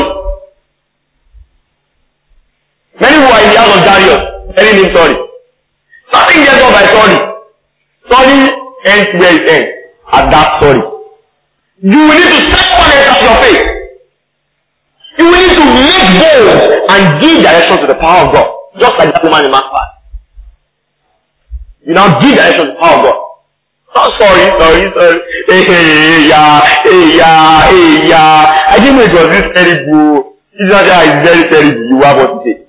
Many who are in the house of Darius telling him sorry. Nothing gets done by sorry. Sorry ends where it ends. At that sorry. You will need to set one else at your face. You will need to make bold and give direction to the power of God. Just like that woman in Mark five. You now give direction to the power of God. Oh, sorry, sorry, sorry. Hey, hey, yeah, hey, yeah, hey, yeah. I didn't know it was this terrible. Jesus is very terrible. You have what to say.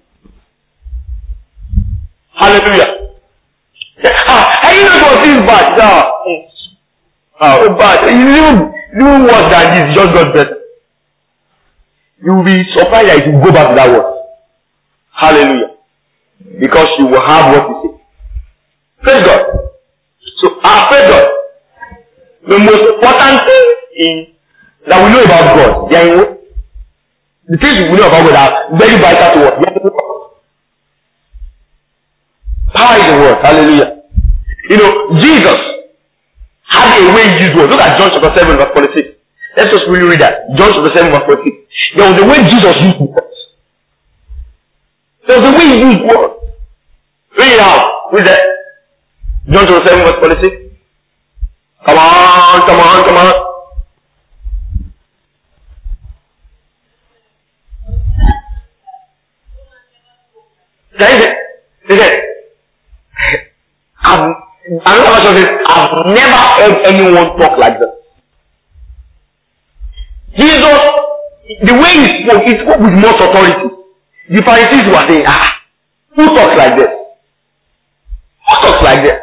Hallelujah. Ah, I didn't know it was this bad. Ah, oh, bad. You knew, knew worse than this. Just got better. You will be surprised that you go back to that word. Hallelujah. Because you will have what to say. Praise God. So, ah, praise God. The most important thing in that we know about God, they are in, the things we know about God are very vital to us. Power is the word. Hallelujah. You know, Jesus had a way he used words. Look at John chapter seven verse forty-six. Let's just really read that. John chapter seven verse forty-six. There was a way Jesus used words. There was a way he used words. Read it out. Read that. John chapter seven verse forty-six. Come on, come on, come on. Can you say? Listen. I've, another version says, I've never heard anyone talk like that. Jesus, the way he spoke, he spoke with most authority. The Pharisees were saying, ah, who talks like this? Who talks like this?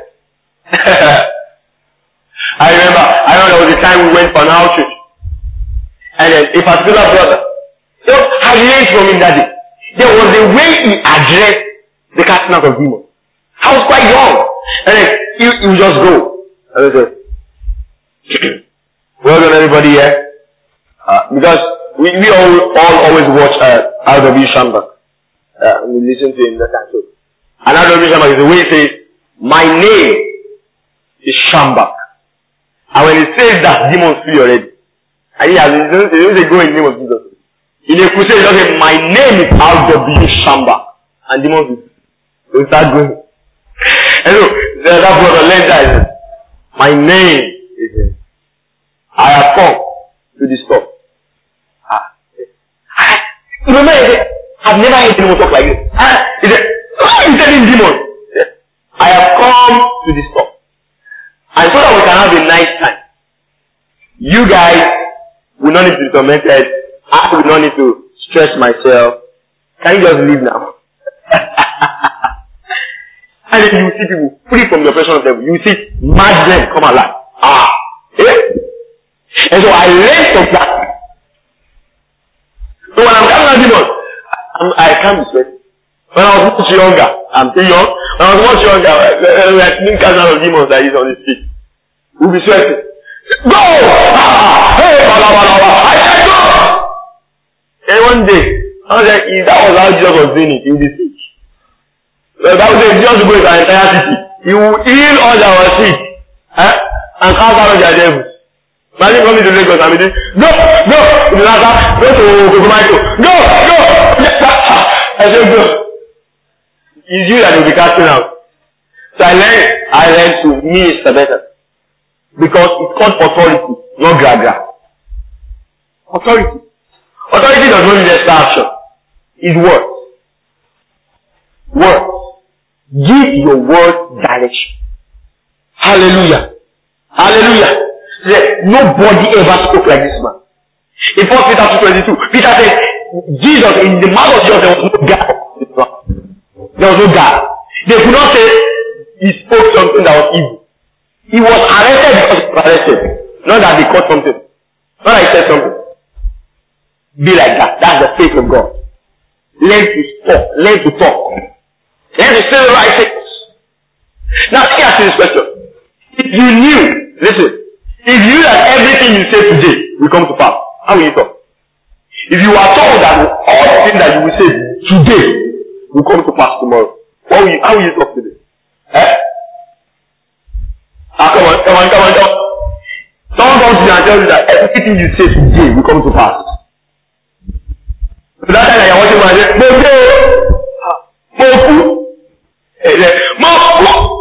I remember, I remember there was a time we went for an outreach. And then a particular brother, so I learned from him that day. There was a way he addressed the casting out of demons. I was quite young. And then he, he would just go. And I said, well done everybody here. Uh, because we, we all, all always watch uh, R W Shambach. Uh, and we listen to him that time. So, and R W Shambach is the way he says, my name is Shambach. And when he says that, demons flee already. And he has, he doesn't say go in the name of Jesus. In a crusade, he doesn't say, my name is R W Shambach. And demons will start going. And so, that brother learned that. My name is, I have come to disturb. Ah. Ah. Remember, I've never heard anyone talk like this. Ah. He said, oh, he's telling demons. I have come to disturb. And so that we can have a nice time. You guys will not need to be tormented. I will not need to stress myself. Can you just leave now? And then you see people free from the oppression of the devil. You see mad men come alive. Ah! Eh? And so I learned from that. So when I'm coming out demons, I'm, I can't be sweating. When I was much younger, I'm still young. When I was much younger, we had seen thousands of demons like this on the street. We'll be sweating. Go! Ah! Hey! Bala, bala, bala. I said go! And one day, I was like, that was how Jesus was doing it in the sick. The Bible says Jesus will go into an entire city. He will heal all that were sick. Eh? And cast out their devils. Imagine coming to Lagos and be doing, go! Go! To Nasa, go to Kokomaito. Go! Go! I said go. It's you that will be casting out. So I learned, I learned to minister better. Because it's called authority, not gra-gra. Authority. Authority does not need extra action. It's words. Words. Give your word direction. Hallelujah. Hallelujah. Nobody ever spoke like this man. In First Peter two twenty-two, Peter said, Jesus, in the mouth of Jesus, there was no God. There was no God. They could not say he spoke something that was evil. He was arrested because he was arrested. Not that they caught something. Not that he said something. Be like that. That's the faith of God. Learn to talk. Learn to talk. Learn to say the right things. Now, let me ask you this question. If you knew, listen, if you knew that everything you say today will come to pass, how will you talk? If you are told that all the things that you will say today will come to pass tomorrow, what will you, how will you talk today? Eh? Ah, come on, come on, come on, come on. Someone comes to you and tells you that everything you say today will come to pass. So that time that you're watching my say, Moku, Moku, Moku.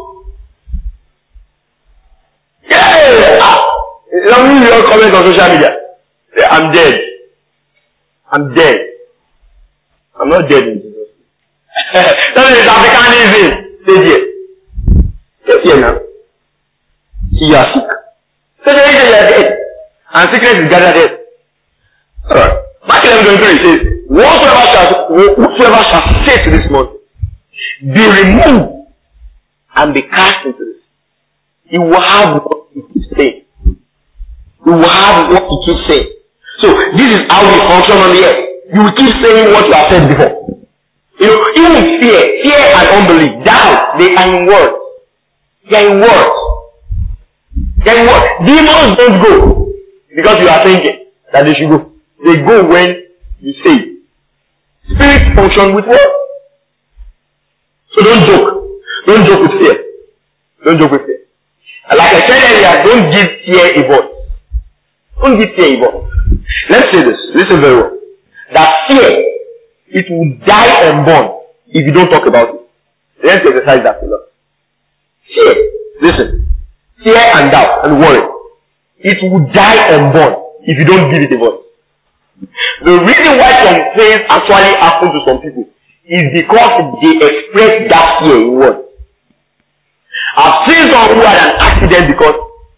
Yeah! Some of you comment on social media. I'm dead. I'm dead. I'm not dead in Jesus. Some of you Africanism. Stay here. Stay here now. You are sick. So they say you are dead. And sickness is gathered dead. Alright. Matthew eleven twenty-three says, whosoever shall, whosoever shall say to this mountain, be removed and be cast into this. He will have what he keeps saying. He will have what he keeps saying. So this is how we function on the earth. You will keep saying what you have said before. You know, even fear, fear and unbelief, doubt, they are in words. They are in words. They are in words. Demons don't go because you are thinking that they should go. They go when you say it. Spirit function with words. So don't joke. Don't joke with fear. Don't joke with fear. And like I said earlier, don't give fear a voice. Don't give fear a voice. Let's say this. Listen very well. That fear, it will die unborn if you don't talk about it. Let's exercise that a lot. Fear. Listen. Fear and doubt and worry. It will die unborn if you don't give it a voice. The reason why some things actually happen to some people is because they express that fear in words. I've seen someone who had an accident because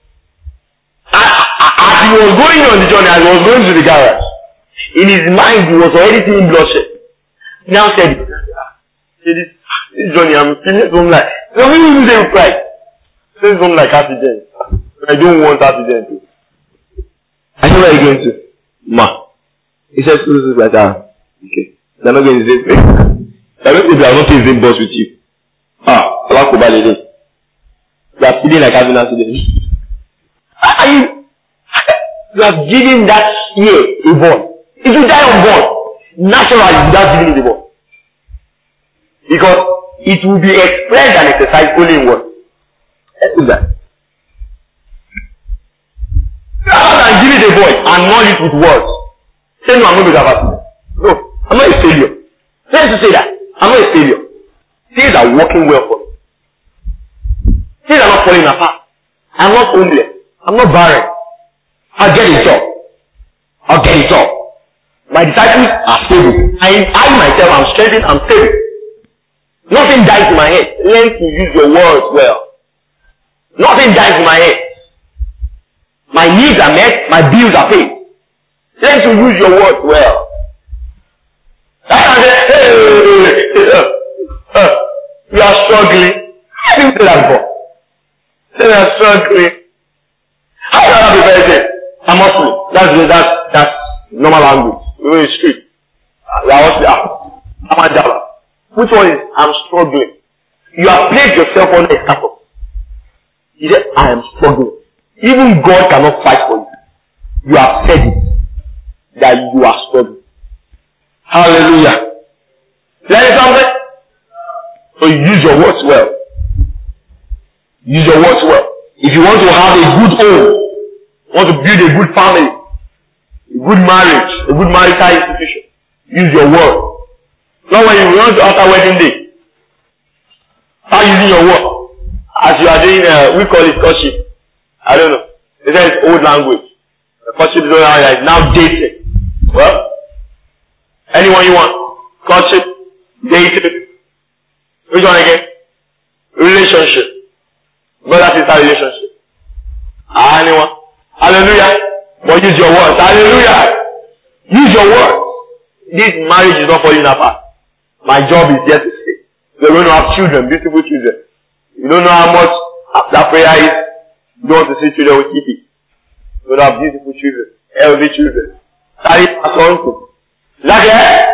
as he was going on the journey, as he was going to the garage, in his mind he was already seeing bloodshed. He now said, this, this journey, I'm feeling something like, some people will say, cry. Say something like accident. I don't want accident. I said, where are you going to? Ma. He said, this is like that. Okay. They're not going to say, they're not going to have not the same boss with you. Ah, Allah Kuba Lele. You are feeling like having an accident. Are you, you have given that fear a born. If you die unborn, naturally without giving it a born. Because it will be expressed and exercised only in words. Let's do that. Rather than give it a voice and not it with words. Say no, I'm not going to have accident. No, I'm not a failure. Try to say that. I'm not a failure. Things are working well for me. Things are not falling apart. I'm not homeless. I'm not barren. I'll get a job. I'll get a job. My disciples are stable. I, I myself am strengthened, I'm stable. Nothing dies in my head. Learn to use your words well. Nothing dies in my head. My needs are met, my bills are paid. Learn to use your words well. I can say, hey, hey, uh, uh, you are struggling. How do you say that before? Say you are struggling. How do I have a very say? I'm Muslim. That's, that's, that's normal language. We're in the street. I'm a Java. Which one is, I'm struggling? You have placed yourself on a status. You say, I am struggling. Even God cannot fight for you. You have said it. That you are struggling. Hallelujah. Learn something? So use your words well. Use your words well. If you want to have a good home, want to build a good family, a good marriage, a good marital institution, use your word. Not when you want to after wedding day. Start using your word. As you are doing, uh, we call it courtship. I don't know. They say it's old language. Courtship is now dating. Well, anyone you want. Courtship, dating. Which one again? relationship. Anyone? Hallelujah. But use your words. Hallelujah. Use your words. This marriage is not for you in apart. My job is here to stay. You're going to have children, beautiful children. You don't know how much that prayer is. You don't want to see children with kitty. You're going to have beautiful children, healthy children. That is a son. Like that?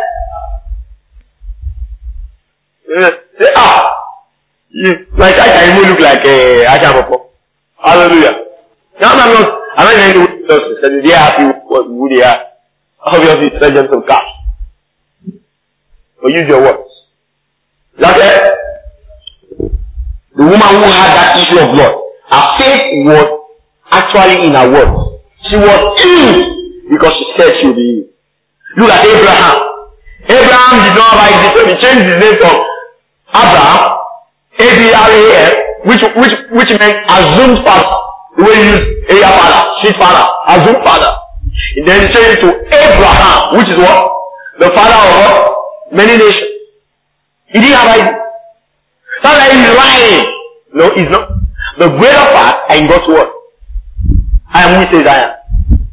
Say, ah! You, like I can even look like a uh, Ajamopo. Hallelujah. Now I'm not, I'm not going to do this. They are happy with who they are. Obviously, it's them some cash. But use your words. Like that? The woman who had that issue of blood, her faith was actually in her words. She was healed because she said she would be healed. Look at Abraham. Abraham did not write this, so he changed his name from Abraham, A B R A M, which which which meant assumed father. The way you use Aya father, sheep father, assumed father. And then he changed it to Abraham, which is what? The father of what? Many nations. He didn't have idea. Not that he's lying. No, he's not. The greater part are in God's word. I am who he says I am.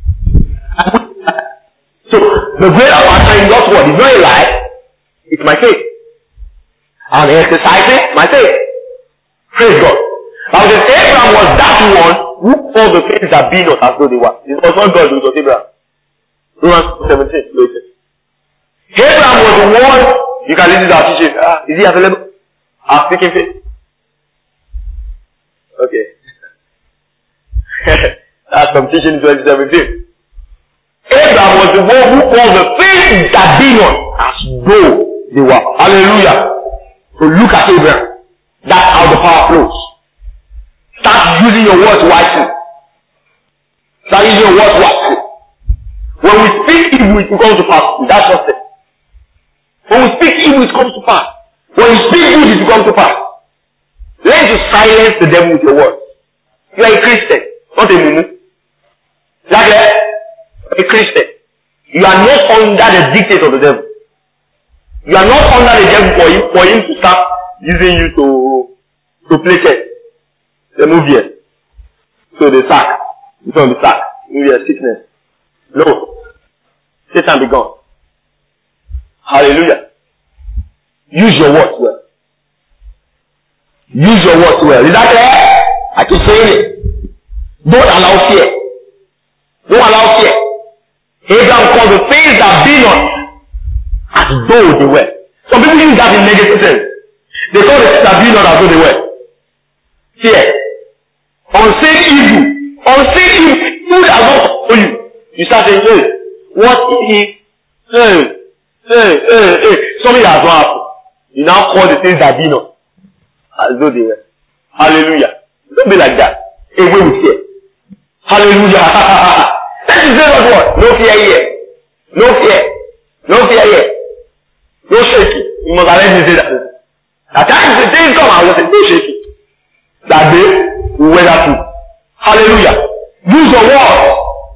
So, the greater part are in God's word. It's not a lie. It's my faith. I'm exercising my faith. Praise God. Now, the Abraham was that one who called the things that be not as though they were. It was not God, it was Abraham. Romans seventeen, later. Abraham was the one, you can listen to our teaching. Ah, is he available? I'm speaking faith. Okay. That's from teaching in twenty seventeen. Abraham was the one who called the things that be not as though they were. Hallelujah. So look at Abraham. That's how the power flows. Start using your words wisely. Start using your words wisely. When we speak evil, it comes to pass. That's just it. When we speak evil, it comes to pass. When you speak good, it comes to pass. Learn to silence the devil with your words. You are a Christian, not a mumu. Like that, a Christian. You are not under the dictate of the devil. You are not under the devil for him, for him to start using you to to play chess. They move here. So they sack. It's on the sack. Move here, sickness. No. Satan be gone. Hallelujah. Use your words well. Use your words well. Is that clear? I keep saying it. Don't allow fear. Don't allow fear. Abraham called the things that be not as though they were. Some people use that in negative sense. They call the things that be not as though they were. Fear. Unseen evil. Unseen evil. Who has not for you? You start saying, hey, what if, hey, hey, hey, hey, something has not happened. You now call the things that be not as though they were. Hallelujah. Don't be like that. Away with fear. Hallelujah. That is not what? No fear here. No fear. No fear here. No shaking. You must let me say that. At times the things come, I will say, no shaking. That day, we weather through. Hallelujah. Use your word.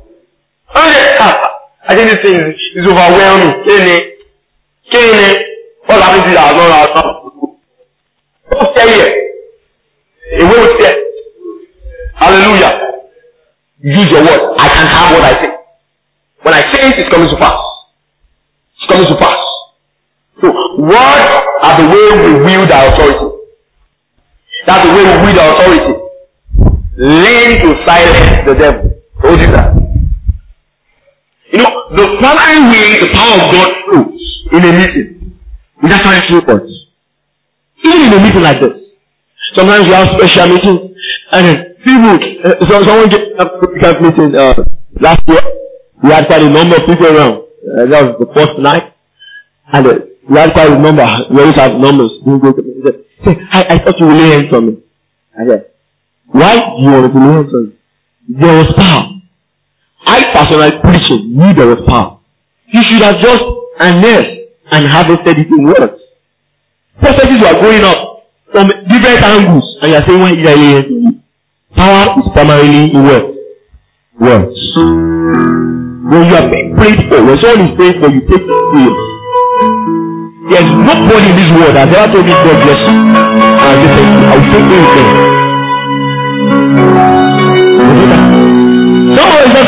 I think this thing is, is overwhelming. Kenny. Kenny. What happens is our Lord, our Son. Don't stay here. Away with fear. Hallelujah. Use your word. I can have what I say. When I say it, it's coming to pass. It's coming to pass. So, words are the way we wield our authority. That's the way we wield our authority. Learn to silence the devil. Told you that. You know, the primary way the power of God flows in a meeting, we just find few points. Even in a meeting like this, sometimes you have special meetings, and then people, uh, so someone gets a critical meeting uh, last year. We had quite a number of people around. Uh, that was the first night, and uh, we had quite a number. We always have numbers. We go to me. Say, I, I thought you would lay hands on me. I said, why do you want to lay hands on me? There was power. I personally preaching knew there was power. You should have just announced and harvested it in words. Prophecies were going up from different angles, and you are saying, why did I lay hands on you? Power is primarily in words. Words. When you are being prayed for, when someone is praying for you, take it serious. There is nobody in this world that has ever told me God bless you. And I say thank you. I will take you with them.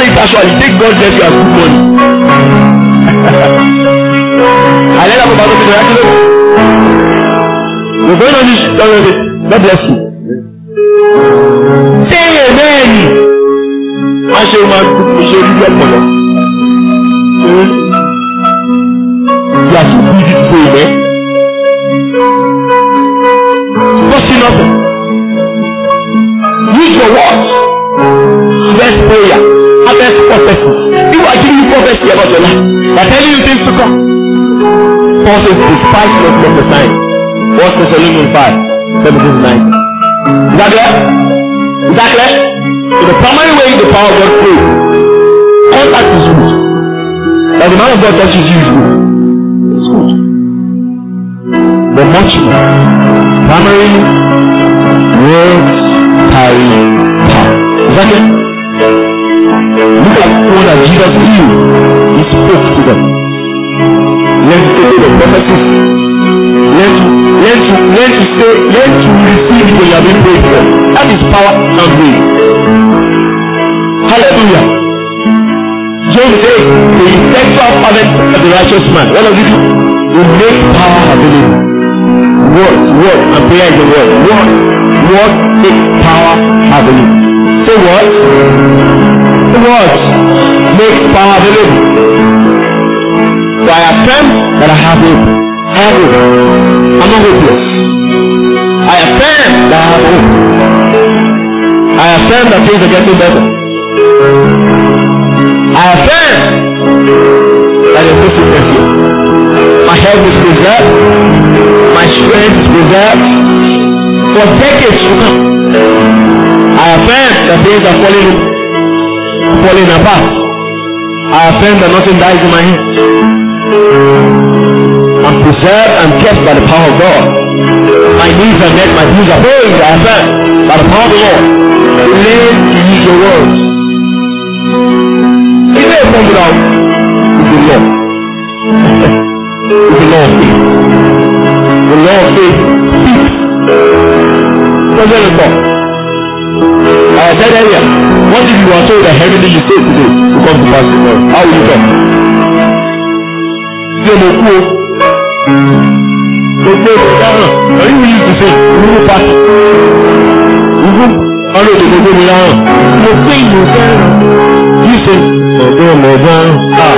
it casually. Take God bless you as good money. I let up about the actually. We're going on this. God bless you. Say amen. I say, man, you should be for you. You are too busy to go amen. Don't see nothing. Use your words. Best prayer. Best prophecy. People are giving you prophecy about your life. They're telling you things to come. Paul says, despite not prophesying. First Thessalonians five, seventeen to nineteen. Is that clear? Is that clear? So the primary way the power of God prays. Contact is good. That the man of God touches you is good. It's good. But much more. Primarily, words carry power. Is that clear? Look at the one that Jesus healed. He spoke to them. Learn to take the prophecies. Learn to, learn to, learn to say, learn to receive when you have been prayed for. That is power and grace. Hallelujah. John says, the effectual fervent of the righteous man. What does it do? It makes power available. Word, word, and prayer is the word. Word, word makes power available. Say what? The word makes power available. So I affirm that I have hope. I have hope. I'm not hopeless. I affirm that I have hope. I affirm that things are getting better. I affirm that there's no sickness here. My health is preserved. My strength is preserved. For decades to come. I affirm that things are falling, falling apart. I affirm that nothing dies in my hands. I'm preserved and kept by the power of God. My needs are met, my needs are paid. I affirm by the power of the Lord. Learn to use your words. Is there a formula? It's the law. It's the law of faith. The law of faith speaks. What's the law? I said earlier, what if you are told that everything you say today will come to pass tomorrow? How will you talk? Say no cool. No cool. Are you willing to say, you will pass? You will? I know the go me down. No pain, no pain. You say, no go no down. Ah.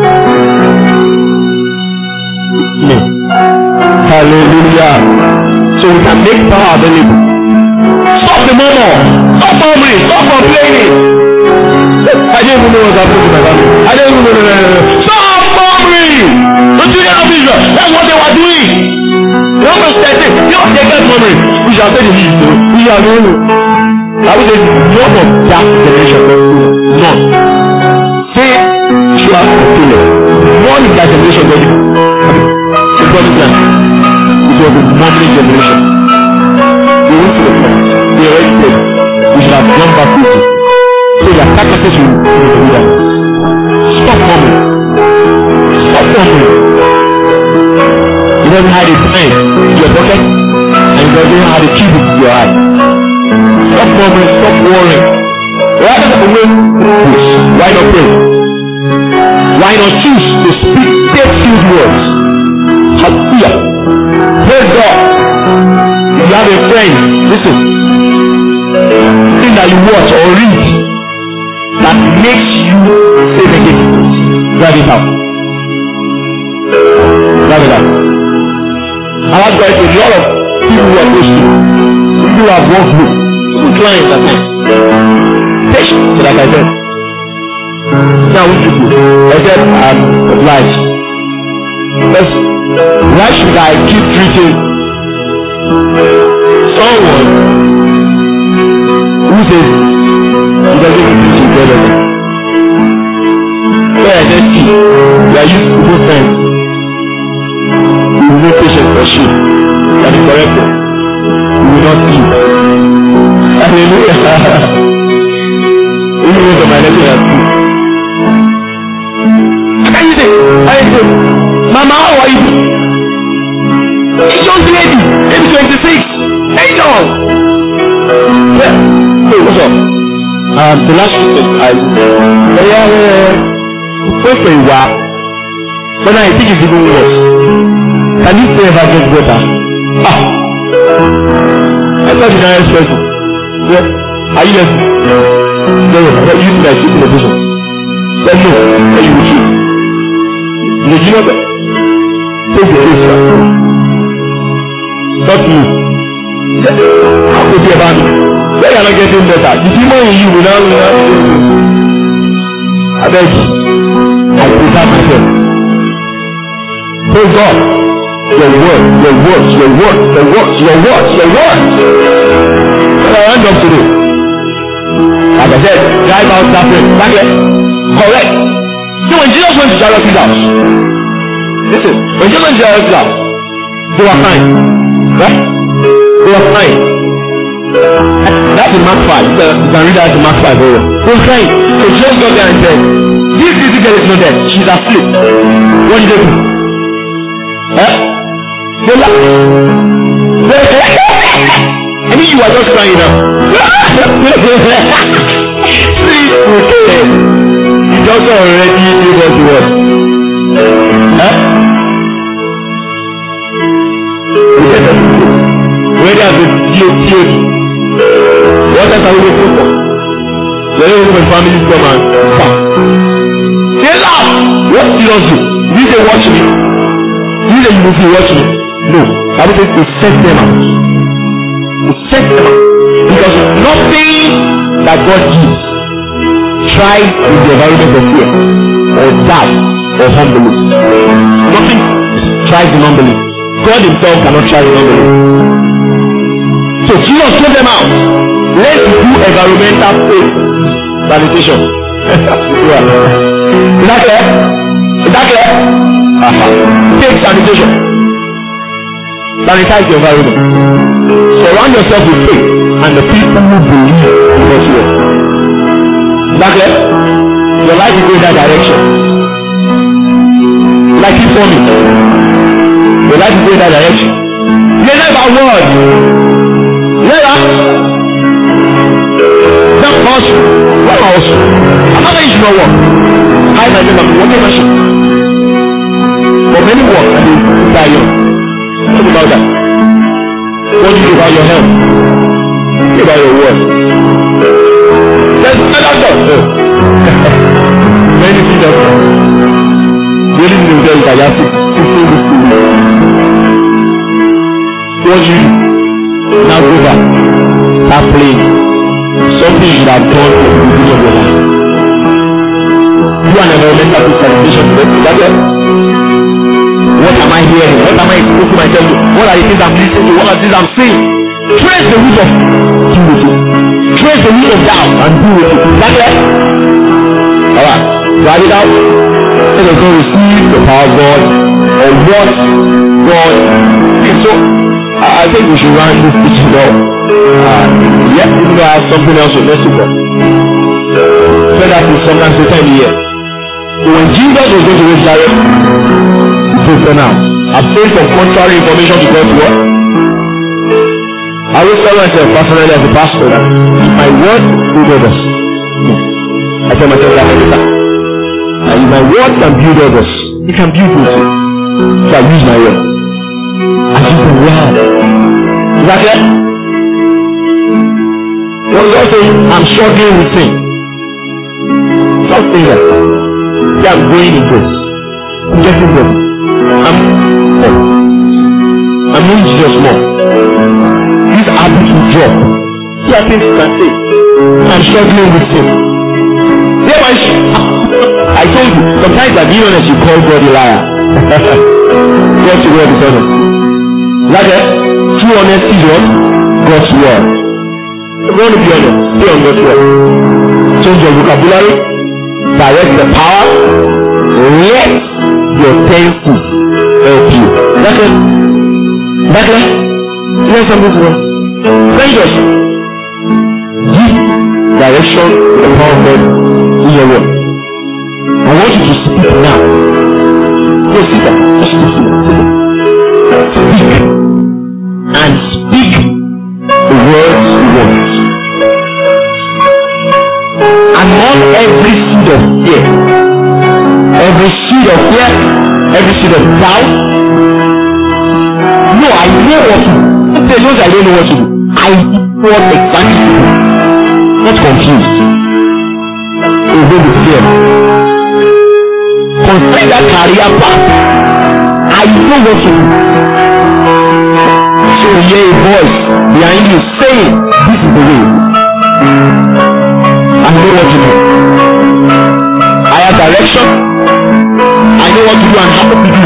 No. Hallelujah. So we can make power available. Stop the murmur. Stop murmuring. Stop complaining. I didn't even know what happened to my family. I didn't even know. No, no, no. Stop murmuring. The children of Israel, that's what they were doing. The Romans said, you know, they got murmuring. We shall say the least. We shall know. I would say, none of that generation. None. Say, you are fulfilled. None in that generation. The promised land. It was a murmuring generation. They went to the cross. They already said, we should have gone back to it. So their sacrifice will be the wilderness. Stop murmuring. Stop murmuring. You don't hide a pen in your pocket, and you don't hide a cube in your eye. Stop murmuring, stop worrying. Rather than wait, why not pray? Why not choose to speak faith-filled words? Hallelujah. Praise God. If you have a friend, listen. Thing that you watch or read that makes you say negative, grab it out. Grab it out. And that's why a lot of people who are close to you, people who have worked with, some clients at times. Patient, so like I said. Now we people, I said I'm obliged. But why should I keep treating someone who says he doesn't want to teach anything? So I said, see, we are used to both times. We will be patient for sheep. That is correct. We will not sleep. Hallelujah. Even with my lesson at school. How can you say? How can you say? Mama, how are you? A young lady, maybe twenty-six. Hey, dog. Yeah. Hey, what's up? Um, the last question I pray for a while, but I think it's even worse. Can you pray ever get better? Ah, I thought the next person. Yeah, are you listening? No, no, no, you guys keep in the vision. Then no, then you will keep. Did you know that? Take the risk. Not you. How could you about me? They are not getting better. The demon in you will now will not be able to. I beg you. I prepare myself. Praise God. Your word, your words, your words, your words, your words, your words. What I end up to do? Like I said, drive out that way. Back here. Correct. So when Jesus went to Jairus' house, listen, when Jesus went to Jairus' house, they were fine. Right? They were fine. That's in Mark five. You can read that in Mark five. They were fine. So Jesus got there and said, this little girl is not dead. She's asleep. What did they do? Huh? They laughed. I mean, you are just crying now. See, okay. The doctor already gave us the word. Huh? Where they have been killed. What else are we waiting for? When the families come and come. They laugh. What seriously? Did they watch me? Did they movie watch me? No. I will say to set them out. To set them out. Because nothing that God gives tries with the environment of fear or doubt or unbelief. Nothing tries in unbelief. God himself cannot try in unbelief. So Jesus told them out. Let's do environmental faith sanitation. Is that clear? Is that clear? Uh-huh. Faith sanitation. Sanitize the environment. Surround yourself with faith and the people who believe in God's word. Is that clear? Your life will go in that direction. Like it for me. Your life will go in that direction. You never word. Never. That house. What house? I'm not going to know what. I might never be working machine. For many work and they die young. Think about that. What do you do about your health? Think about your work. There's another stuff. Oh. Many things that the only thing there is that you have to fulfill this thing. What do you do? Now go back. Start playing. Something you should have done from the beginning of your life. Do an environmental presentation. That's it. What am I hearing? What am I exposing myself to? What are the things I'm listening to? What are the things I'm saying? Trace the root of humility. Trace the root of doubt and do with it. Is that clear? Alright. Write it out. Let us go receive the power of God or what God. Okay, so I think we should run this teaching now. Uh, yeah, even though I have something else to let's go. So that is sometimes the time here. So when Jesus was going to raise Jairus, he said, "For now, abstain from contrary information to God's word." I will tell myself personally as a pastor that if my word build others, I tell myself that every time. And if my word can build others, it can build me too. So I use my word. I use the word. Is that clear? What is also I'm struggling with things. Something like that. Yeah, I'm going in this. I'm getting them. I'm oh. I'm doing Jesus more. This habit will drop. See, I think you can say, I'm struggling with things. Yeah, I, I told you, sometimes I being honest, you call God a liar. God's word is honest. Like that, true honesty is what? God's word. If you want to be honest, stay on God's word. Change your vocabulary, direct the power, let your thankful help you. That's it. That's it. You know something to know? Strangers, give direction to the power of God in your word. I want you to speak now. Go sit down. Just sit down. Speak. And speak the words you want. doubt. No, I know what to do. Say, don't I don't know what to do. I know what exactly to do. Not confused. Obey with fear. Consider that career path. I know what to do. So hear a voice behind you saying, this is the way. I know what to do. I have direction. I know what to do and how to do.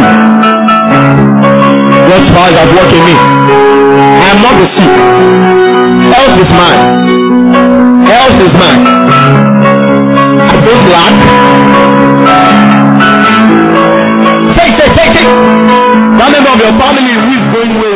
God's power is at work in me. I am not the sick. Health is mine. Health is mine. I don't lack. Take, take, take, take. That member of your family who is going away.